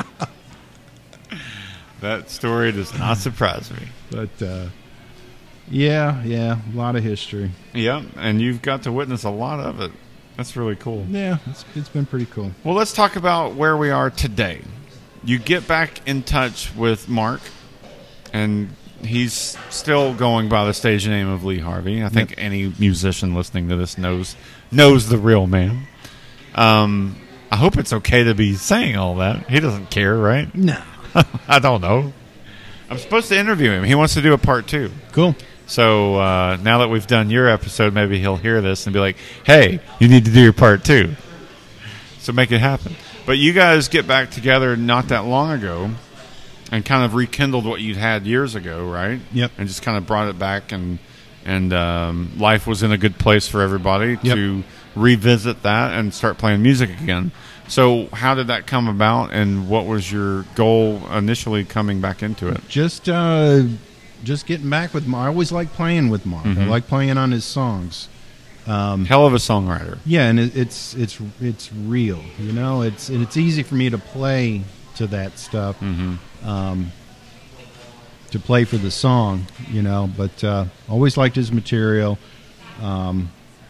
That story does not surprise me. But uh, yeah, yeah, a lot of history. Yeah, and you've got to witness a lot of it. That's really cool. Yeah, it's, it's been pretty cool. Well, let's talk about where we are today. You get back in touch with Mark, and he's still going by the stage name of Lee Harvey. I think Yep. any musician listening to this knows knows the real man. Um, I hope it's okay to be saying all that. He doesn't care, right? No. I don't know. I'm supposed to interview him. He wants to do a part two. Cool. So uh, now that we've done your episode, maybe he'll hear this and be like, hey, you need to do your part two. So make it happen. But you guys get back together not that long ago and kind of rekindled what you'd had years ago, right? Yep. And just kind of brought it back, and and um, life was in a good place for everybody Yep. to revisit that and start playing music again. So how did that come about, and what was your goal initially coming back into it? Just uh, just getting back with Mark. I always like playing with Mark. Mhm. I like playing on his songs. Um, Hell of a songwriter. yeah, and it, it's it's it's real. You know, it's and it's easy for me to play to that stuff. Mm-hmm. Um, to play for the song, you know, but uh, always liked his material. Um,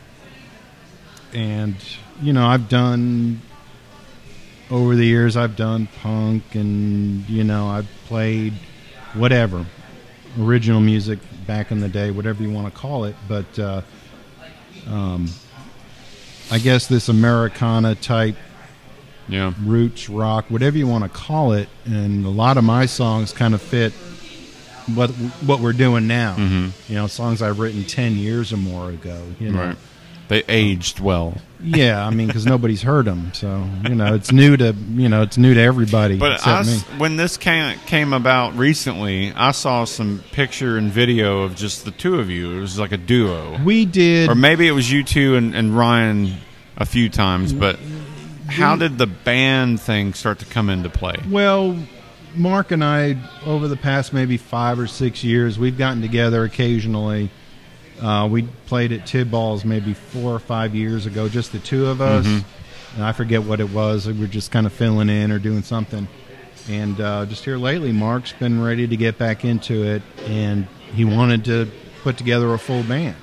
and you know, I've done over the years. I've done punk, and you know, I've played whatever original music back in the day, whatever you want to call it. But uh, um, I guess this Americana type Yeah. roots rock, whatever you want to call it, and a lot of my songs kind of fit what what we're doing now. Mm-hmm. You know, songs I've written ten years or more ago. You know, Right. They aged well. yeah, I mean, because nobody's heard them, so you know, it's new to you know, it's new to everybody But except I me. s when this came, came about recently, I saw some picture and video of just the two of you. It was like a duo. We did. Or maybe it was you two and, and Ryan a few times. But how did the band thing start to come into play? Well, Mark and I, over the past maybe five or six years, we've gotten together occasionally. Uh, we played at Tidball's maybe four or five years ago, just the two of us. Mhm. And I forget what it was. We were just kind of filling in or doing something. And uh, just here lately, Mark's been ready to get back into it, and he wanted to put together a full band.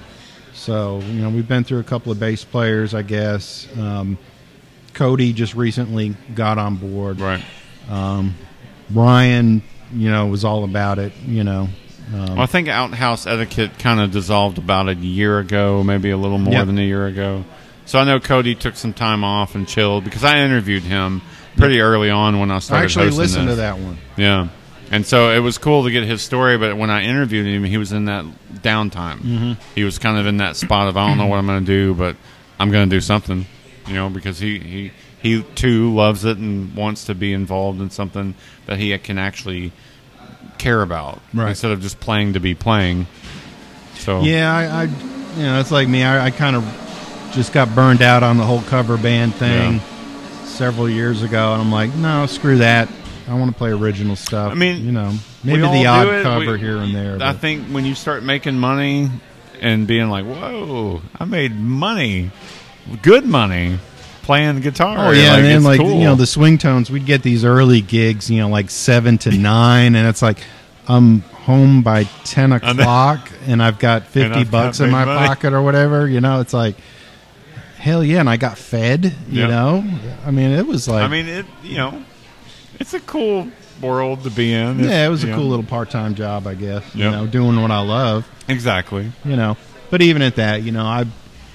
So, you know, we've been through a couple of bass players, I guess. Um, Cody just recently got on board. Right. Um, Ryan, you know, was all about it, you know. Um, Well, I think Outhouse Etiquette kind of dissolved about a year ago, maybe a little more Yep. than a year ago. So I know Cody took some time off and chilled because I interviewed him pretty early on when I started I actually hosting listened this. to that one. Yeah. And so it was cool to get his story, but when I interviewed him, he was in that downtime. Mm-hmm. He was kind of in that spot of, I don't know what I'm going to do, but I'm going to do something, you know, because he, he, he too loves it and wants to be involved in something that he can actually care about Right. instead of just playing to be playing. So Yeah, I, I you know, it's like me. I, I kind of just got burned out on the whole cover band thing Yeah. several years ago, and I'm like, no, screw that. I want to play original stuff. I mean, you know, maybe we all the do odd it. cover We- here and there. I but- think when you start making money and being like, whoa, I made money, good money, playing guitar. Oh yeah, like, and then it's like cool. you know the swing tones, we'd get these early gigs, you know, like seven to nine, and it's like I'm home by ten o'clock, and I've got fifty I've got bucks in big my money. pocket or whatever. You know, it's like hell yeah, and I got fed. You Yeah. know, I mean, it was like I mean, it. You know, it's a cool world to be in. It's, yeah, it was a you cool know, little part time job, I guess. You Yep. know, doing what I love. Exactly. You know, but even at that, you know, I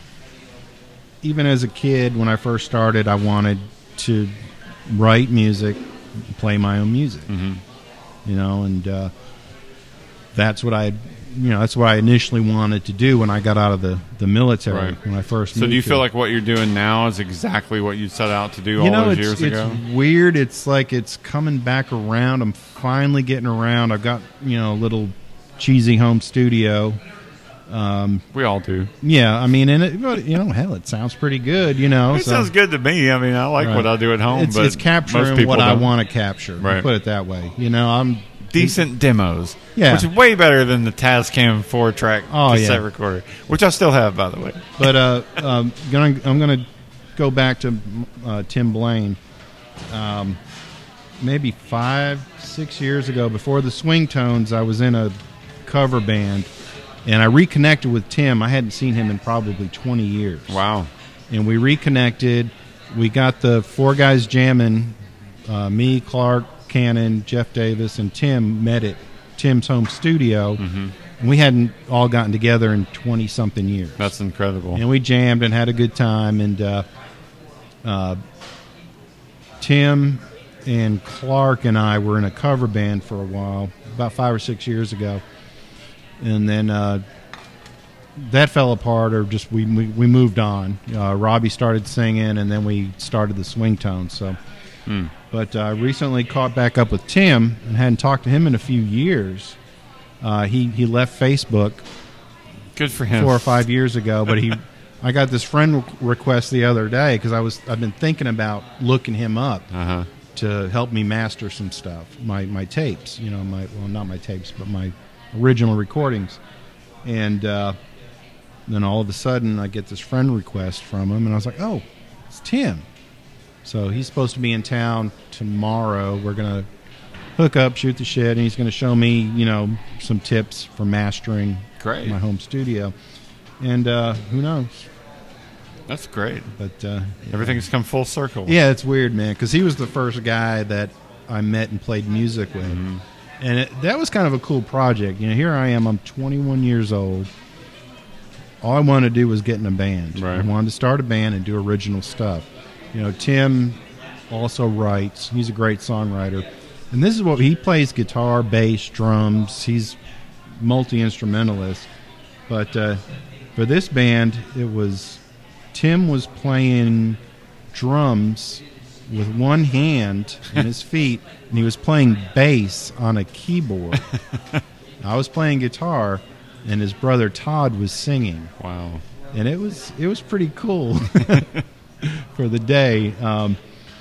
even as a kid when I first started, I wanted to write music, play my own music. hmm You know, and uh, that's what I, you know, that's what I initially wanted to do when I got out of the, the military. Right. When I first So moved do you here. feel like what you're doing now is exactly what you set out to do all you know, those it's, years it's ago? weird. It's like it's coming back around. I'm finally getting around. I've got, you know, a little cheesy home studio. Um, We all do. yeah, I mean, and it, but, you know, hell, it sounds pretty good. You know, It so- sounds good to me. I mean, I like Right. what I do at home, It's, but it's most capturing people what I don't. want to capture. Right. Put it that way. You know, I'm decent demos. Yeah. Which is way better than the Tascam four-track Oh, cassette yeah. recorder, which I still have, by the way. But uh, um, gonna, I'm going to go back to uh, Tim Blaine. Um, maybe five, six years ago, before the Swing Tones, I was in a cover band, and I reconnected with Tim. I hadn't seen him in probably twenty years. Wow. And we reconnected. We got the four guys jamming. Uh, me, Clark, Cannon, Jeff Davis, and Tim met at Tim's home studio. Mm-hmm. And we hadn't all gotten together in twenty-something years. That's incredible. And we jammed and had a good time. And uh, uh, Tim and Clark and I were in a cover band for a while, about five or six years ago. And then uh, that fell apart, or just we we, we moved on. Uh, Robbie started singing, and then we started the Swing Tones. So, Mm. but I uh, recently caught back up with Tim and hadn't talked to him in a few years. Uh, he he left Facebook Good for him. four or five years ago, but he I got this friend request the other day because I was I've been thinking about looking him up Uh-huh. to help me master some stuff, my my tapes, you know, my well not my tapes, but my original recordings. And uh, then all of a sudden I get this friend request from him, and I was like, oh, it's Tim. So he's supposed to be in town tomorrow. We're gonna hook up, shoot the shit, and he's gonna show me, you know, some tips for mastering Great. my home studio. And uh, who knows? That's great. But uh, Everything's come full circle. yeah, it's weird, man, because he was the first guy that I met and played music with. Mm-hmm. And it, that was kind of a cool project. You know, here I am, I'm twenty-one years old. All I wanted to do was get in a band. Right. I wanted to start a band and do original stuff. You know, Tim also writes. He's a great songwriter. And this is what he plays: guitar, bass, drums. He's multi-instrumentalist. But uh, for this band, it was Tim was playing drums with one hand and his feet, and he was playing bass on a keyboard. I was playing guitar, and his brother Todd was singing, Wow. and it was it was pretty cool for the day. Um,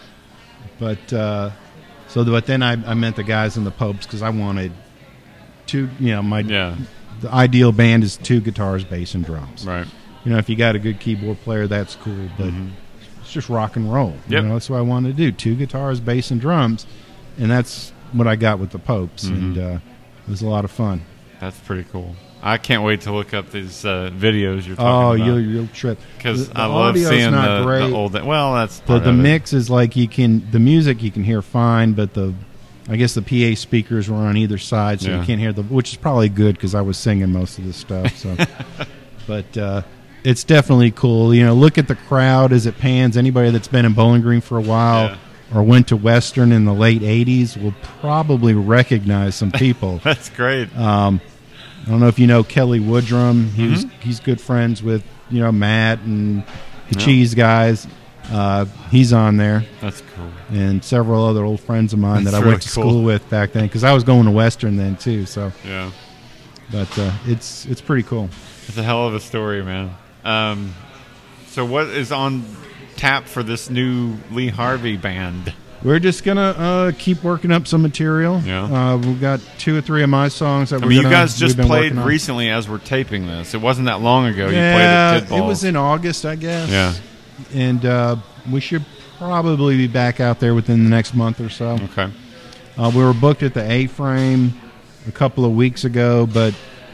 but uh, so, but then I, I met the guys in the Popes because I wanted two. You know, my Yeah. the ideal band is two guitars, bass, and drums. Right. You know, if you got a good keyboard player, that's cool, but it's just rock and roll. Yep. You know, that's what I wanted to do: two guitars, bass, and drums, and that's what I got with the Popes, and uh, it was a lot of fun. That's pretty cool. I can't wait to look up these uh, videos you're Oh, talking you'll, about. you'll trip Because The- the I love audio's seeing not the, great. the old. Well, that's The, part the of it. mix is like you can the music you can hear fine, but the I guess the P A speakers were on either side, so Yeah. you can't hear the, which is probably good because I was singing most of this stuff. So, but uh, it's definitely cool. You know, look at the crowd as it pans. Anybody that's been in Bowling Green for a while Yeah. or went to Western in the late eighties will probably recognize some people. That's great. Um, I don't know if you know Kelly Woodrum. He was, Mm-hmm. he's good friends with, you know, Matt and the Yeah. Cheese guys. Uh, he's on there, That's cool. and several other old friends of mine That's that I really went to cool. school with back then, because I was going to Western then too. So, Yeah. but uh, it's it's pretty cool. It's a hell of a story, man. Um, so what is on tap for this new Lee Harvey band? We're just gonna uh, keep working up some material. Yeah. Uh, we've got two or three of my songs that I we're mean, you gonna, guys just we've been played working on. recently as we're taping this. It wasn't that long ago. Yeah, you played at Tidballs. it was in August, I guess. Yeah. And uh, we should probably be back out there within the next month or so. Okay. Uh, we were booked at the A-Frame a couple of weeks ago, but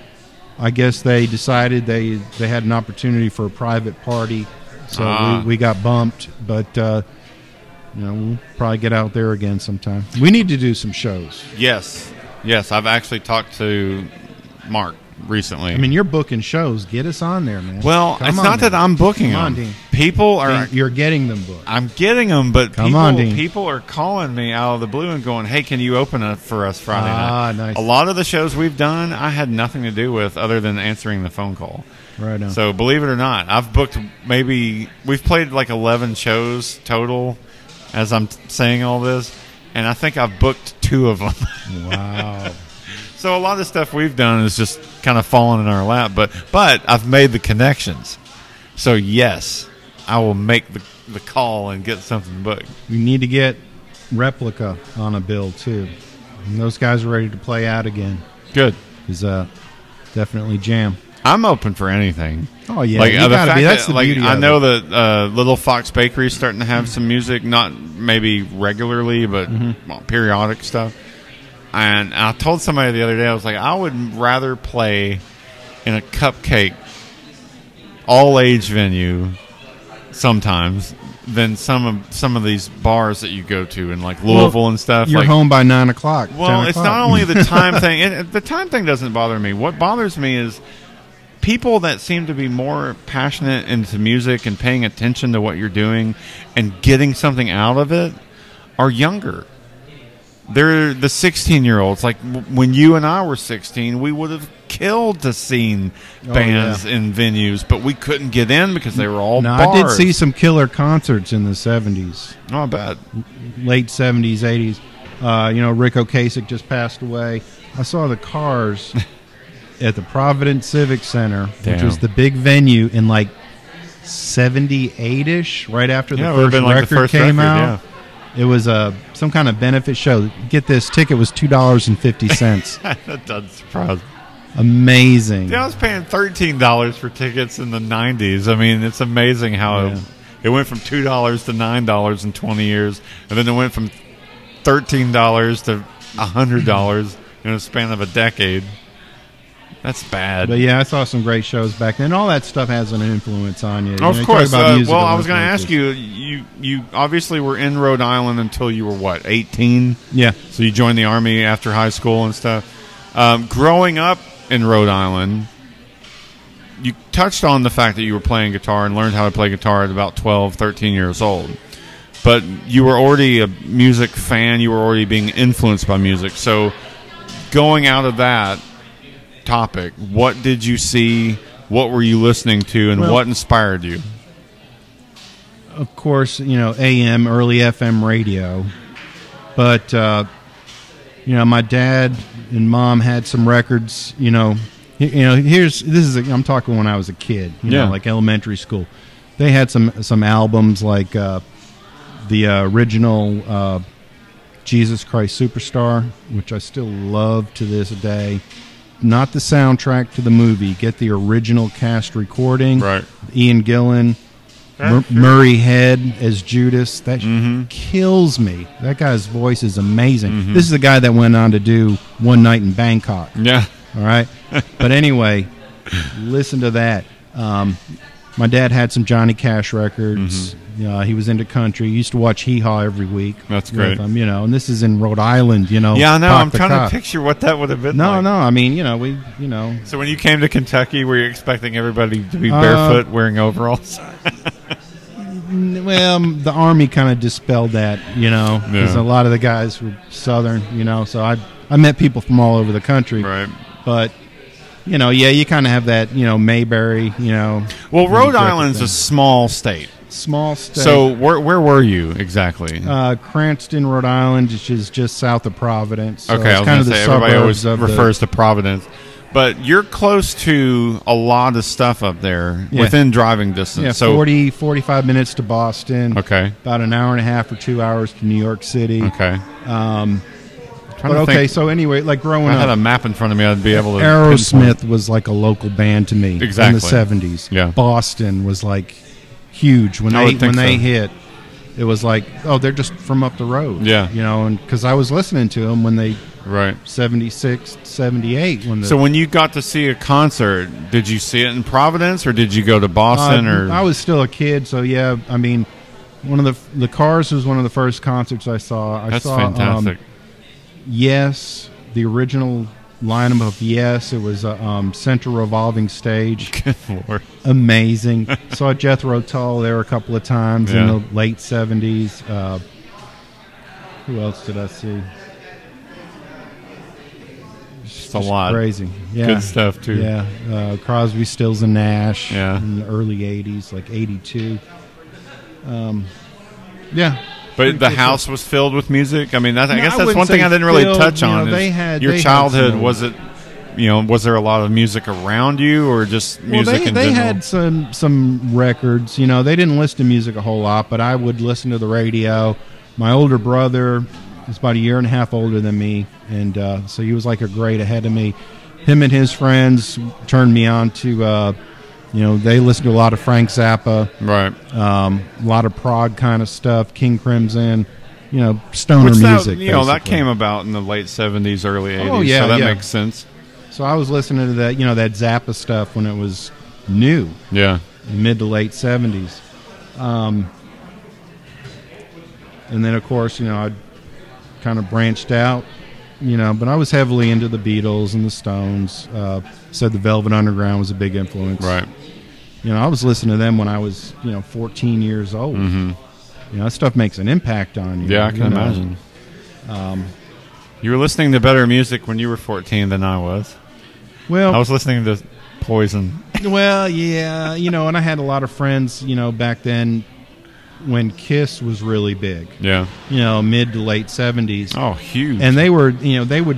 I guess they decided they they had an opportunity for a private party, so Ah. we, we got bumped. But uh, you know, we'll probably get out there again sometime. We need to do some shows. Yes. Yes. I've actually talked to Mark recently. I mean, you're booking shows. Get us on there, man. well, Come it's on, not that man. I'm booking Come on, them. Dean. People are. You're getting them booked. I'm getting them, but Come people, on, Dean. people are calling me out of the blue and going, "Hey, can you open it for us Friday Ah, night?" nice. A lot of the shows we've done, I had nothing to do with other than answering the phone call. Right on. So believe it or not, I've booked maybe we've played like eleven shows total. As I'm t- saying all this, and I think I've booked two of them. Wow. So a lot of stuff we've done is just kind of fallen in our lap, but but I've made the connections. So yes, I will make the the call and get something booked. We need to get Replica on a bill too. And those guys are ready to play out again. Good. Is uh, definitely jam. I'm open for anything. Oh yeah, like you uh, the gotta fact be. That's that, the like, beauty I of know it. that uh, Little Fox Bakery is starting to have some music, not maybe regularly, but Mm-hmm. well, periodic stuff. And I told somebody the other day, I was like, I would rather play in a cupcake all age venue sometimes than some of some of these bars that you go to in like Louisville Well, and stuff. You're like, home by nine o'clock. Well, ten it's o'clock. not only the time thing. It, the time thing doesn't bother me. What bothers me is people that seem to be more passionate into music and paying attention to what you're doing and getting something out of it are younger. They're the sixteen-year-olds. Like w- when you and I were sixteen, we would have killed to seen Oh, bands yeah. in venues, but we couldn't get in because they were all No, bars. I did see some killer concerts in the seventies, Oh, bad. late seventies, eighties. Uh, you know, Rick Ocasek just passed away. I saw the Cars at the Providence Civic Center, which Damn. was the big venue in like seventy-eight-ish, right after the Yeah, it would've first been like record the first came record, out. It was uh, some kind of benefit show. Get this, ticket was two dollars and fifty cents. That doesn't surprise me. Amazing. Yeah, I was paying thirteen dollars for tickets in the nineties. I mean, it's amazing how Yeah. it, it went from two dollars to nine dollars in twenty years, and then it went from thirteen dollars to a hundred dollars in a span of a decade. That's bad. But yeah, I saw some great shows back then. All that stuff has an influence on you. You know, of you talk course. about Uh, musical well, I was going to ask influences. you. You you obviously were in Rhode Island until you were what, eighteen? Yeah. So you joined the Army after high school and stuff. Um, growing up in Rhode Island, you touched on the fact that you were playing guitar and learned how to play guitar at about twelve, thirteen years old. But you were already a music fan. You were already being influenced by music. So going out of that topic, what did you see? What were you listening to? And Well- what inspired you? Of course, you know, A M, early F M radio. But, uh, you know, my dad and mom had some records, you know. y- You know, here's, this is, a, I'm talking when I was a kid, you Yeah. know, like elementary school. They had some, some albums like uh, the uh, original uh, Jesus Christ Superstar, which I still love to this day. Not the soundtrack to the movie. Get the original cast recording. Right. Ian Gillan, Mur- Murray Head as Judas. That kills me. That guy's voice is amazing. This is the guy that went on to do One Night in Bangkok. Yeah. All right. But anyway, listen to that. Um, my dad had some Johnny Cash records. Uh, he was into country. He used to watch Hee Haw every week. That's with great. him, you know, and this is in Rhode Island, you know. Yeah, I know. Park I'm the trying Cop. to picture what that would have been No, like. no. I mean, you know, we, you know. So when you came to Kentucky, were you expecting everybody to be Uh, barefoot, wearing overalls? Well, the Army kind of dispelled that, you know, because Yeah. a lot of the guys were Southern, you know. So I, I met people from all over the country. Right. But, you know, yeah, you kind of have that, you know, Mayberry, you know. Well, Rhode Decrepit Island's thing. a small state. small state. So where where were you exactly? uh, Cranston, Rhode Island, which is just south of Providence. So okay, it's I was kind going of to the say everybody always suburbs of the- refers to Providence, but you're close to a lot of stuff up there Yeah. within driving distance. Yeah, so forty, forty-five minutes to Boston. okay, About an hour and a half or two hours to New York City. okay. Um, Trying but to okay, think- so anyway, like growing I up, had a map in front of me. I'd be able to. Aerosmith pinpoint. was like a local band to me in Exactly. the seventies. Yeah. Boston was like huge when I they would think when they so. hit. It was like, oh, they're just from up the road. Yeah. you know, and because I was listening to them when they Right. seventy-six, seventy-eight when the So when you got to see a concert, did you see it in Providence or did you go to Boston? Uh, or I was still a kid, so yeah. I mean, one of the the Cars was one of the first concerts I saw. I That's saw, fantastic. Um, Yes, the original lineup of Yes. It was a um, central revolving stage. Good Lord. Amazing. Saw Jethro Tull there a couple of times in Yeah. the late seventies. Uh, who else did I see? It's a lot. Crazy. Yeah. Good stuff, too. Yeah. Uh, Crosby, Stills, and Nash Yeah. in the early eighties, like eighty-two. Um, yeah. But the house was filled with music. I mean, that's, I No, guess I that's wouldn't one thing say I didn't really filled, touch you know, on. is they had- your they had childhood. some- Was it, you know, was there a lot of music around you, or just music well, they, in they general? had some some records. You know, they didn't listen to music a whole lot, but I would listen to the radio. My older brother he's about a year and a half older than me, and uh, so he was like a grade ahead of me. Him and his friends turned me on to, uh, you know, they listened to a lot of Frank Zappa, Right. um, a lot of prog kind of stuff, King Crimson, you know, stoner Which that, music. you know, that basically. came about in the late seventies, early eighties. Oh, yeah, so that yeah. makes sense. So I was listening to that, you know, that Zappa stuff when it was new, Yeah. mid to late seventies. Um, and then, of course, you know, I kind of branched out, you know, but I was heavily into the Beatles and the Stones. Uh, said the Velvet Underground was a big influence. Right. You know, I was listening to them when I was, you know, fourteen years old. Mm-hmm. You know, that stuff makes an impact on you. Yeah, I can you know. imagine. Um, You were listening to better music when you were fourteen than I was. well, I was listening to Poison. Well, yeah, you know, and I had a lot of friends, you know, back then when Kiss was really big, Yeah. you know, mid to late seventies. Oh, huge. And they were, you know, they would,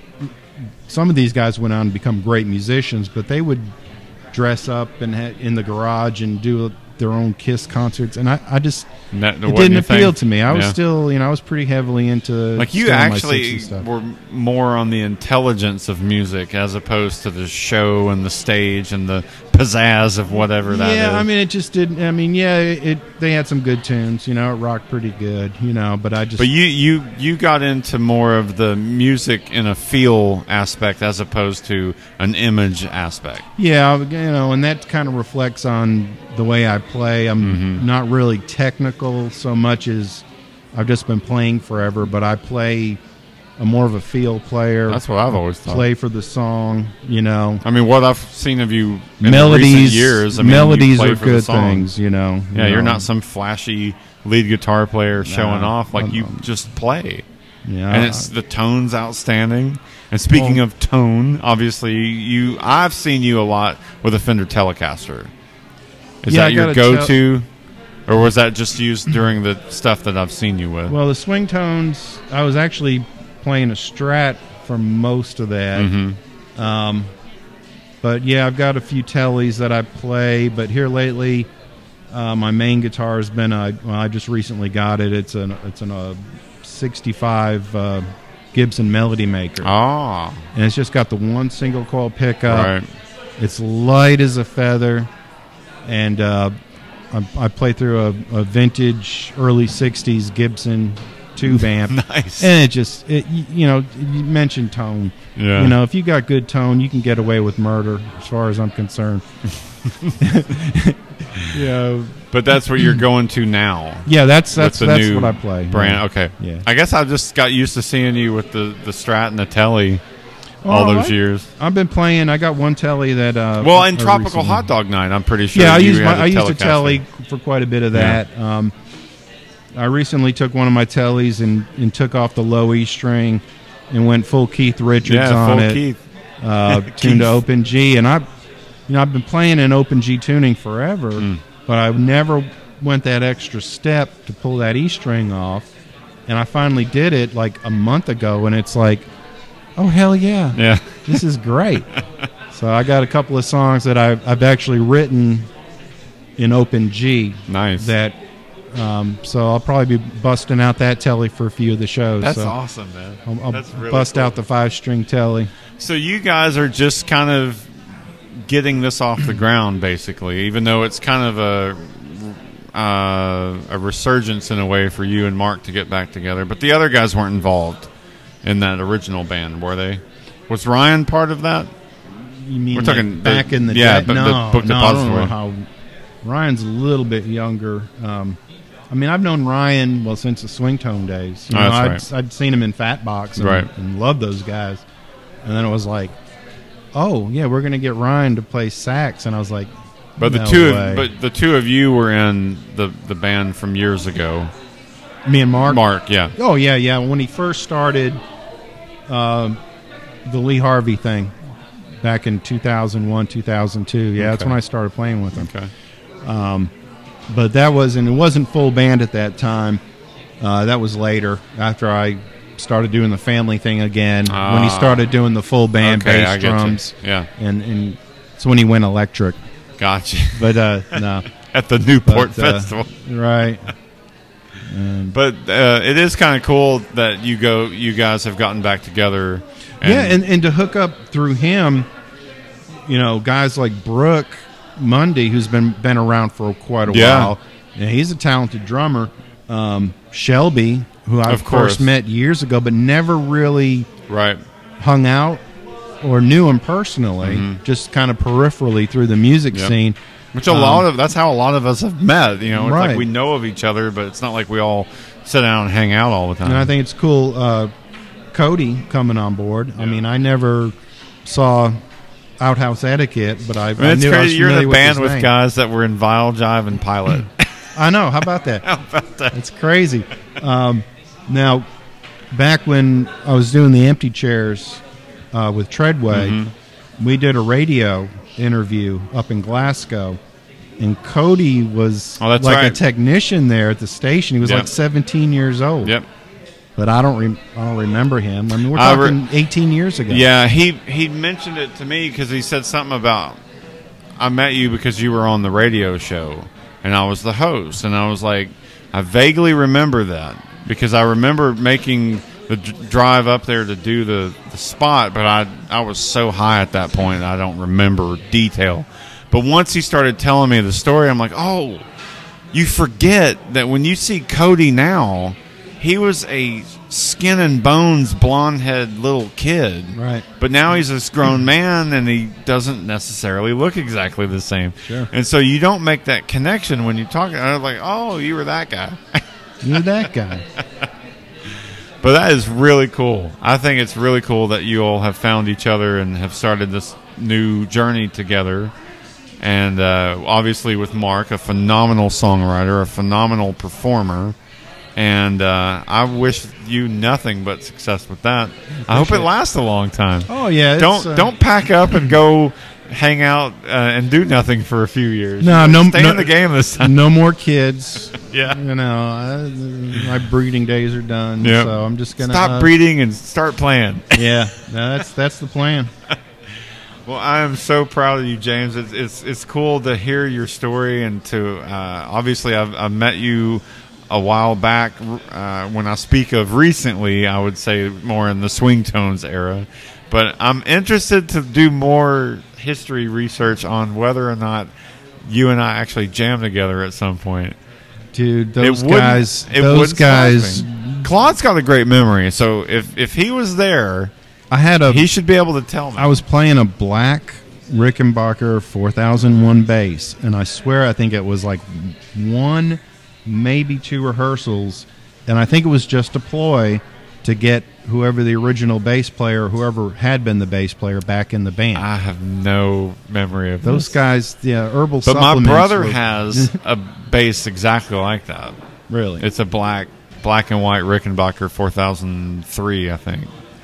some of these guys went on to become great musicians, but they would dress up and ha- in the garage and do their own Kiss concerts. And I, I just, That- it wasn't didn't your appeal thing? to me. I was Yeah. still, you know, I was pretty heavily into Like you still in my actually sixties stuff. were more on the intelligence of music as opposed to the show and the stage and the pizzazz of whatever that is. Yeah, I mean, it just didn't. I mean, yeah, it, it. They had some good tunes, you know. It rocked pretty good, you know. But I just, But you, you, you got into more of the music in a feel aspect as opposed to an image aspect. yeah, you know, and that kind of reflects on the way I play. I'm Mm-hmm. not really technical so much as I've just been playing forever, but I play. I'm more of a feel player. That's what I've always thought. Play for the song, you know. I mean, what I've seen of you in melodies, recent years, I mean, you melodies play are for the good song. things, you know. Yeah, you you're know. not some flashy lead guitar player showing No, off. Like I'm- you I'm- just play. Yeah, And it's the tone's outstanding. And speaking Well- of tone, obviously you I've seen you a lot with a Fender Telecaster. Is Yeah, I that your got a go-to, or was that just used during the stuff that I've seen you with? Well, the swing tones, I was actually playing a Strat for most of that. Mm-hmm. Um, but yeah, I've got a few tellies that I play. But here lately, uh, my main guitar has been a. Well, I just recently got it. It's an it's an a sixty-five uh, Gibson Melody Maker, Ah, and it's just got the one single coil pickup. right. It's light as a feather, and uh, I, I play through a, a vintage early sixties Gibson tube amp. Nice. And it just, it, you you know, you mentioned tone. Yeah. You know, if you got good tone, you can get away with murder, as far as I'm concerned. you know, But that's what you're going to now. yeah, that's that's with the that's new what I play. Brand. Yeah. Okay. Yeah. I guess I just got used to seeing you with the the Strat and the Telly all Oh, those I- years. I've been playing. I got one telly that. Uh, Well, in uh, Tropical recently- Hot Dog Night, I'm pretty sure. Yeah, I you used had my, I used a Telecaster. telly for quite a bit of Yeah. that. Um, I recently took one of my tellies and, and took off the low E string and went full Keith Richards Yeah, on full it. Keith. Uh, Keith. tuned to Open G, and I, you know, I've been playing in Open G tuning forever, Mm. but I never went that extra step to pull that E string off, and I finally did it like a month ago, and it's like, oh hell yeah, Yeah. this is great. So I got a couple of songs that I've, I've actually written in Open G. Nice. That, um, so I'll probably be busting out that telly for a few of the shows. That's so awesome, man. I'll, I'll That's really bust cool. out the five string telly. So you guys are just kind of getting this off the ground, basically, even though it's kind of a uh, a resurgence in a way for you and Mark to get back together. But the other guys weren't involved in that original band, were they? Was Ryan part of that? You mean We're like talking the- back in the yeah, day? but the no, book no, I don't depository. know how. Ryan's a little bit younger. Um, I mean, I've known Ryan well since the Swing Tone days. You Oh, know, that's I'd, I'd seen him in Fat Box and, Right. and loved those guys. And then it was like, oh yeah, we're gonna get Ryan to play sax, and I was like, But the no two, way. of, but the two of you were in the the band from years ago. me and Mark. Mark, yeah, Oh yeah, yeah. When he first started, um, the Lee Harvey thing back in two thousand one, two thousand two. Yeah, that's Okay. when I started playing with him. okay, But that wasn't it wasn't full band at that time. Uh, that was later after I started doing the family thing again. When he Ah. started doing the full band okay, I bass get you. drums, Yeah, and and it's when he went electric. gotcha. But uh, no, At the Newport But, uh, Festival. right? And But uh, it is kind of cool that you go, you guys have gotten back together. And yeah, and, and to hook up through him, you know, guys like Brooke Mundy, who's been been around for quite a Yeah. while. Yeah, he's a talented drummer. Um, Shelby, who I Of course. first met years ago, but never really right. hung out or knew him personally, just kind of peripherally through the music Yep. scene. Which a Um, lot of that's how a lot of us have met. You know, it's Right. like we know of each other, but it's not like we all sit down and hang out all the time. And I think it's cool, uh, Cody coming on board. I mean, I never saw Outhouse Etiquette, but I, I mean, I it's knew I was crazy. You're in familiar a with band his with name. guys that were in Vile, Jive, and Pilot. I know. How about that? How about that? It's crazy. Um, now, back when I was doing the Empty Chairs uh, with Treadway, Mm-hmm. we did a radio interview up in Glasgow, and Cody was Oh, that's like a right. technician there at the station. He was Yep. like seventeen years old. Yep. But I don't, re- I don't remember him. I mean, we're I re- talking eighteen years ago. Yeah, he he mentioned it to me because he said something about I met you because you were on the radio show and I was the host, and I was like, I vaguely remember that because I remember making the d- drive up there to do the, the spot, but I I was so high at that point I don't remember detail. But once he started telling me the story, I'm like, oh, you forget that when you see Cody now, he was a skin and bones, blonde-head little kid. Right. But now he's this grown man, and he doesn't necessarily look exactly the same. Sure. And so you don't make that connection when you talk. I was like, oh, you were that guy. You're that guy. But that is really cool. I think it's really cool that you all have found each other and have started this new journey together. And uh, obviously with Mark, a phenomenal songwriter, a phenomenal performer. And uh, I wish you nothing but success with that. I hope it lasts a long time. Oh, yeah. it's, Don't uh, don't pack up and go hang out uh, and do nothing for a few years. No, no, Stay no- in the game this time. No more kids. Yeah. You know, I, my breeding days are done. Yep. So I'm just going to Stop uh, breeding and start playing. Yeah, no, that's that's the plan. Well, I am so proud of you, James. It's it's, it's cool to hear your story and to uh, obviously I've, I've met you a while back. Uh, when I speak of recently, I would say more in the swing tones era. But I'm interested to do more history research on whether or not you and I actually jammed together at some point. Dude, those It wouldn't- guys, it those wouldn't guys. surprise me. Claude's got a great memory, so if if he was there, I had a. he should be able to tell me. I was playing a black Rickenbacker four thousand one bass, and I swear I think it was like one, maybe two rehearsals, and I think it was just a ploy to get whoever the original bass player, whoever had been the bass player, back in the band. I have no memory of Those this. guys, yeah, herbal But my supplements. brother were- has a bass exactly like that. really. It's a black black and white Rickenbacker four thousand three, I think.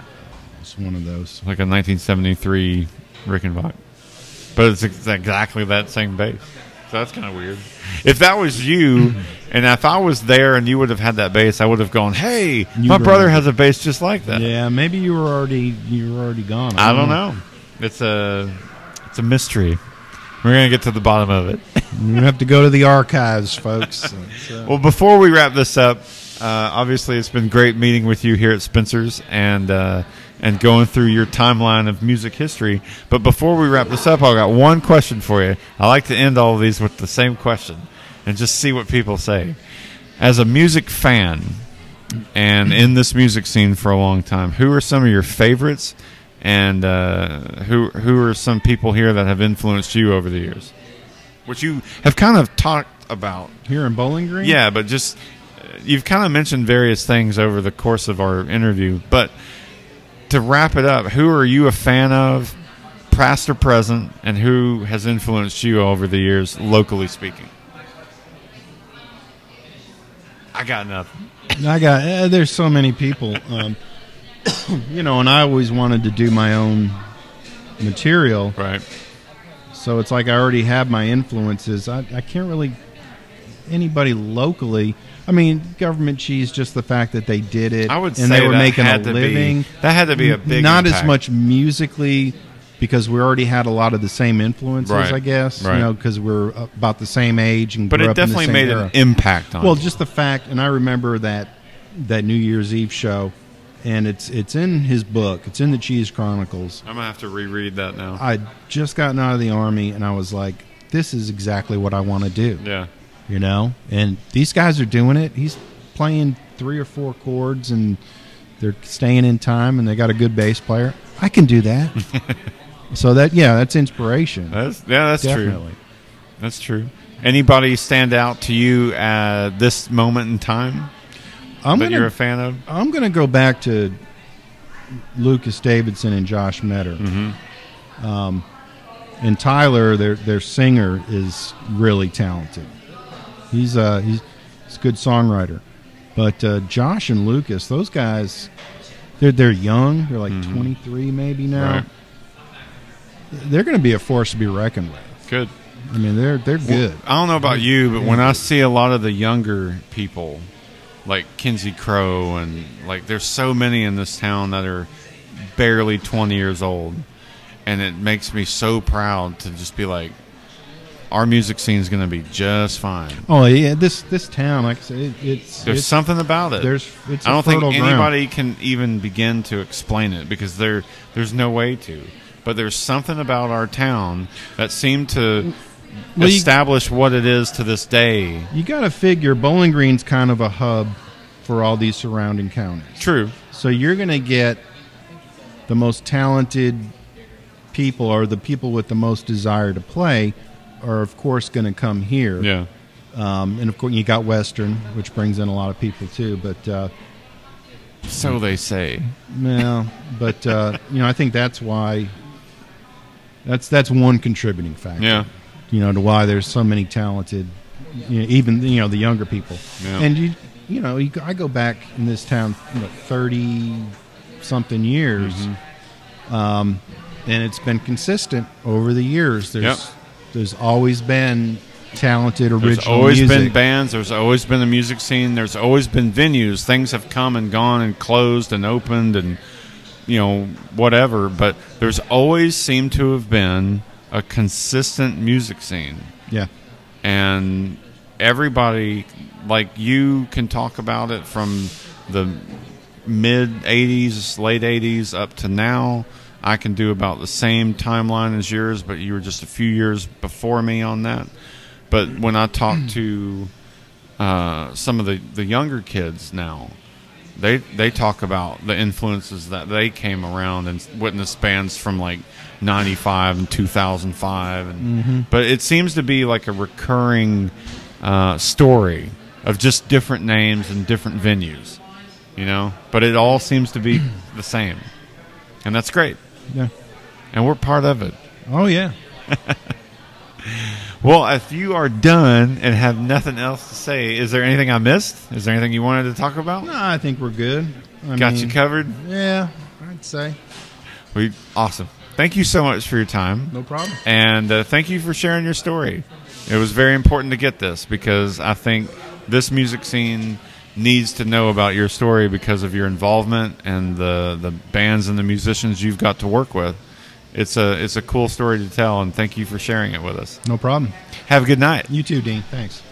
It's one of those. Like a nineteen seventy-three Rickenbacker. But it's ex- exactly that same bass. So that's kind of weird. If that was you, and if I was there and you would have had that bass, I would have gone, hey, You my brother remember. has a bass just like that. Yeah, maybe you were already you were already gone. I don't know. It's a it's a mystery. We're going to get to the bottom of it. You have to go to the archives, folks. So- Well, before we wrap this up, uh, obviously it's been great meeting with you here at Spencer's and uh, and going through your timeline of music history. But before we wrap this up, I've got one question for you. I like to end all of these with the same question and just see what people say. As a music fan and in this music scene for a long time, who are some of your favorites, and uh, who who are some people here that have influenced you over the years, which you have kind of talked about? Here in Bowling Green? Yeah, but just uh, you've kind of mentioned various things over the course of our interview. But to wrap it up, who are you a fan of, past or present, and who has influenced you over the years, locally speaking? I got nothing. I got. Uh, there's so many people, um, you know, and I always wanted to do my own material. Right. So it's like I already have my influences. I, I can't really anybody locally. I mean, Government Cheese, just the fact that they did it, I would and say they were that making had a to living. Be, that had to be a big Not impact. as much musically because we already had a lot of the same influences, Right. I guess. Right. You know, because we're about the same age and But grew it up in the definitely same made era. an impact on Well, you. just the fact, and I remember that that New Year's Eve show, and it's it's in his book. It's in the Cheese Chronicles. I'm going to have to reread that now. I'd just gotten out of the Army, and I was like, this is exactly what I want to do. Yeah. You know? And these guys are doing it. He's playing three or four chords, and they're staying in time, and they got a good bass player. I can do that. So that, yeah, that's inspiration. That's, yeah, that's true. Definitely. That's true. Anybody stand out to you at this moment in time I'm that gonna, you're a fan of? I'm going to go back to Lucas Davidson and Josh Metter. Mm-hmm. Um, and Tyler, their their singer, is really talented. He's a he's, he's a good songwriter. But uh, Josh and Lucas, those guys, they're they're young. They're like Mhm. twenty-three maybe now. Right. They're going to be a force to be reckoned with. Good. I mean, they're they're good. I don't know about you, but when I see a lot of the younger people, like Kinsey Crow, and like there's so many in this town that are barely twenty years old, and it makes me so proud to just be like, our music scene is going to be just fine. Oh yeah, this this town, like I said, it, it's There's it's, something about it. there's it's I a don't think fertile ground. anybody can even begin to explain it because there there's no way to. But there's something about our town that seemed to Well, you- establish what it is to this day. You got to figure Bowling Green's kind of a hub for all these surrounding counties. True. So you're going to get the most talented people, or the people with the most desire to play, are of course going to come here. Yeah. Um, and of course you got Western, which brings in a lot of people too. But uh, So they say. well, but uh, you know, I think that's why. That's that's one contributing factor. Yeah. You know, to why there's so many talented, you know, even you know the younger people. Yeah. And you, you know, you, I go back in this town, you know, thirty something years, Mm-hmm. um, and it's been consistent over the years. There's Yep. there's always been talented original There's always music. been bands. There's always been a music scene. There's always been venues. Things have come and gone and closed and opened and, you know, whatever. But there's always seemed to have been a consistent music scene. Yeah. And everybody, like you, can talk about it from the mid eighties, late eighties up to now. I can do about the same timeline as yours, but you were just a few years before me on that. But when I talk to uh, some of the, the younger kids now, they they talk about the influences that they came around and witnessed bands from like ninety-five and two thousand five. And, Mm-hmm. But it seems to be like a recurring uh, story of just different names and different venues, you know? But it all seems to be the same. And that's great. Yeah. And we're part of it. Oh yeah. Well, if you are done and have nothing else to say, is there anything I missed? Is there anything you wanted to talk about? No, I think we're good. I Got mean, you covered? Yeah, I'd say. We Awesome. Thank you so much for your time. No problem. And uh, thank you for sharing your story. It was very important to get this because I think this music scene needs to know about your story because of your involvement and the, the bands and the musicians you've got to work with. It's a it's a cool story to tell, and thank you for sharing it with us. No problem. Have a good night. You too, Dean. Thanks.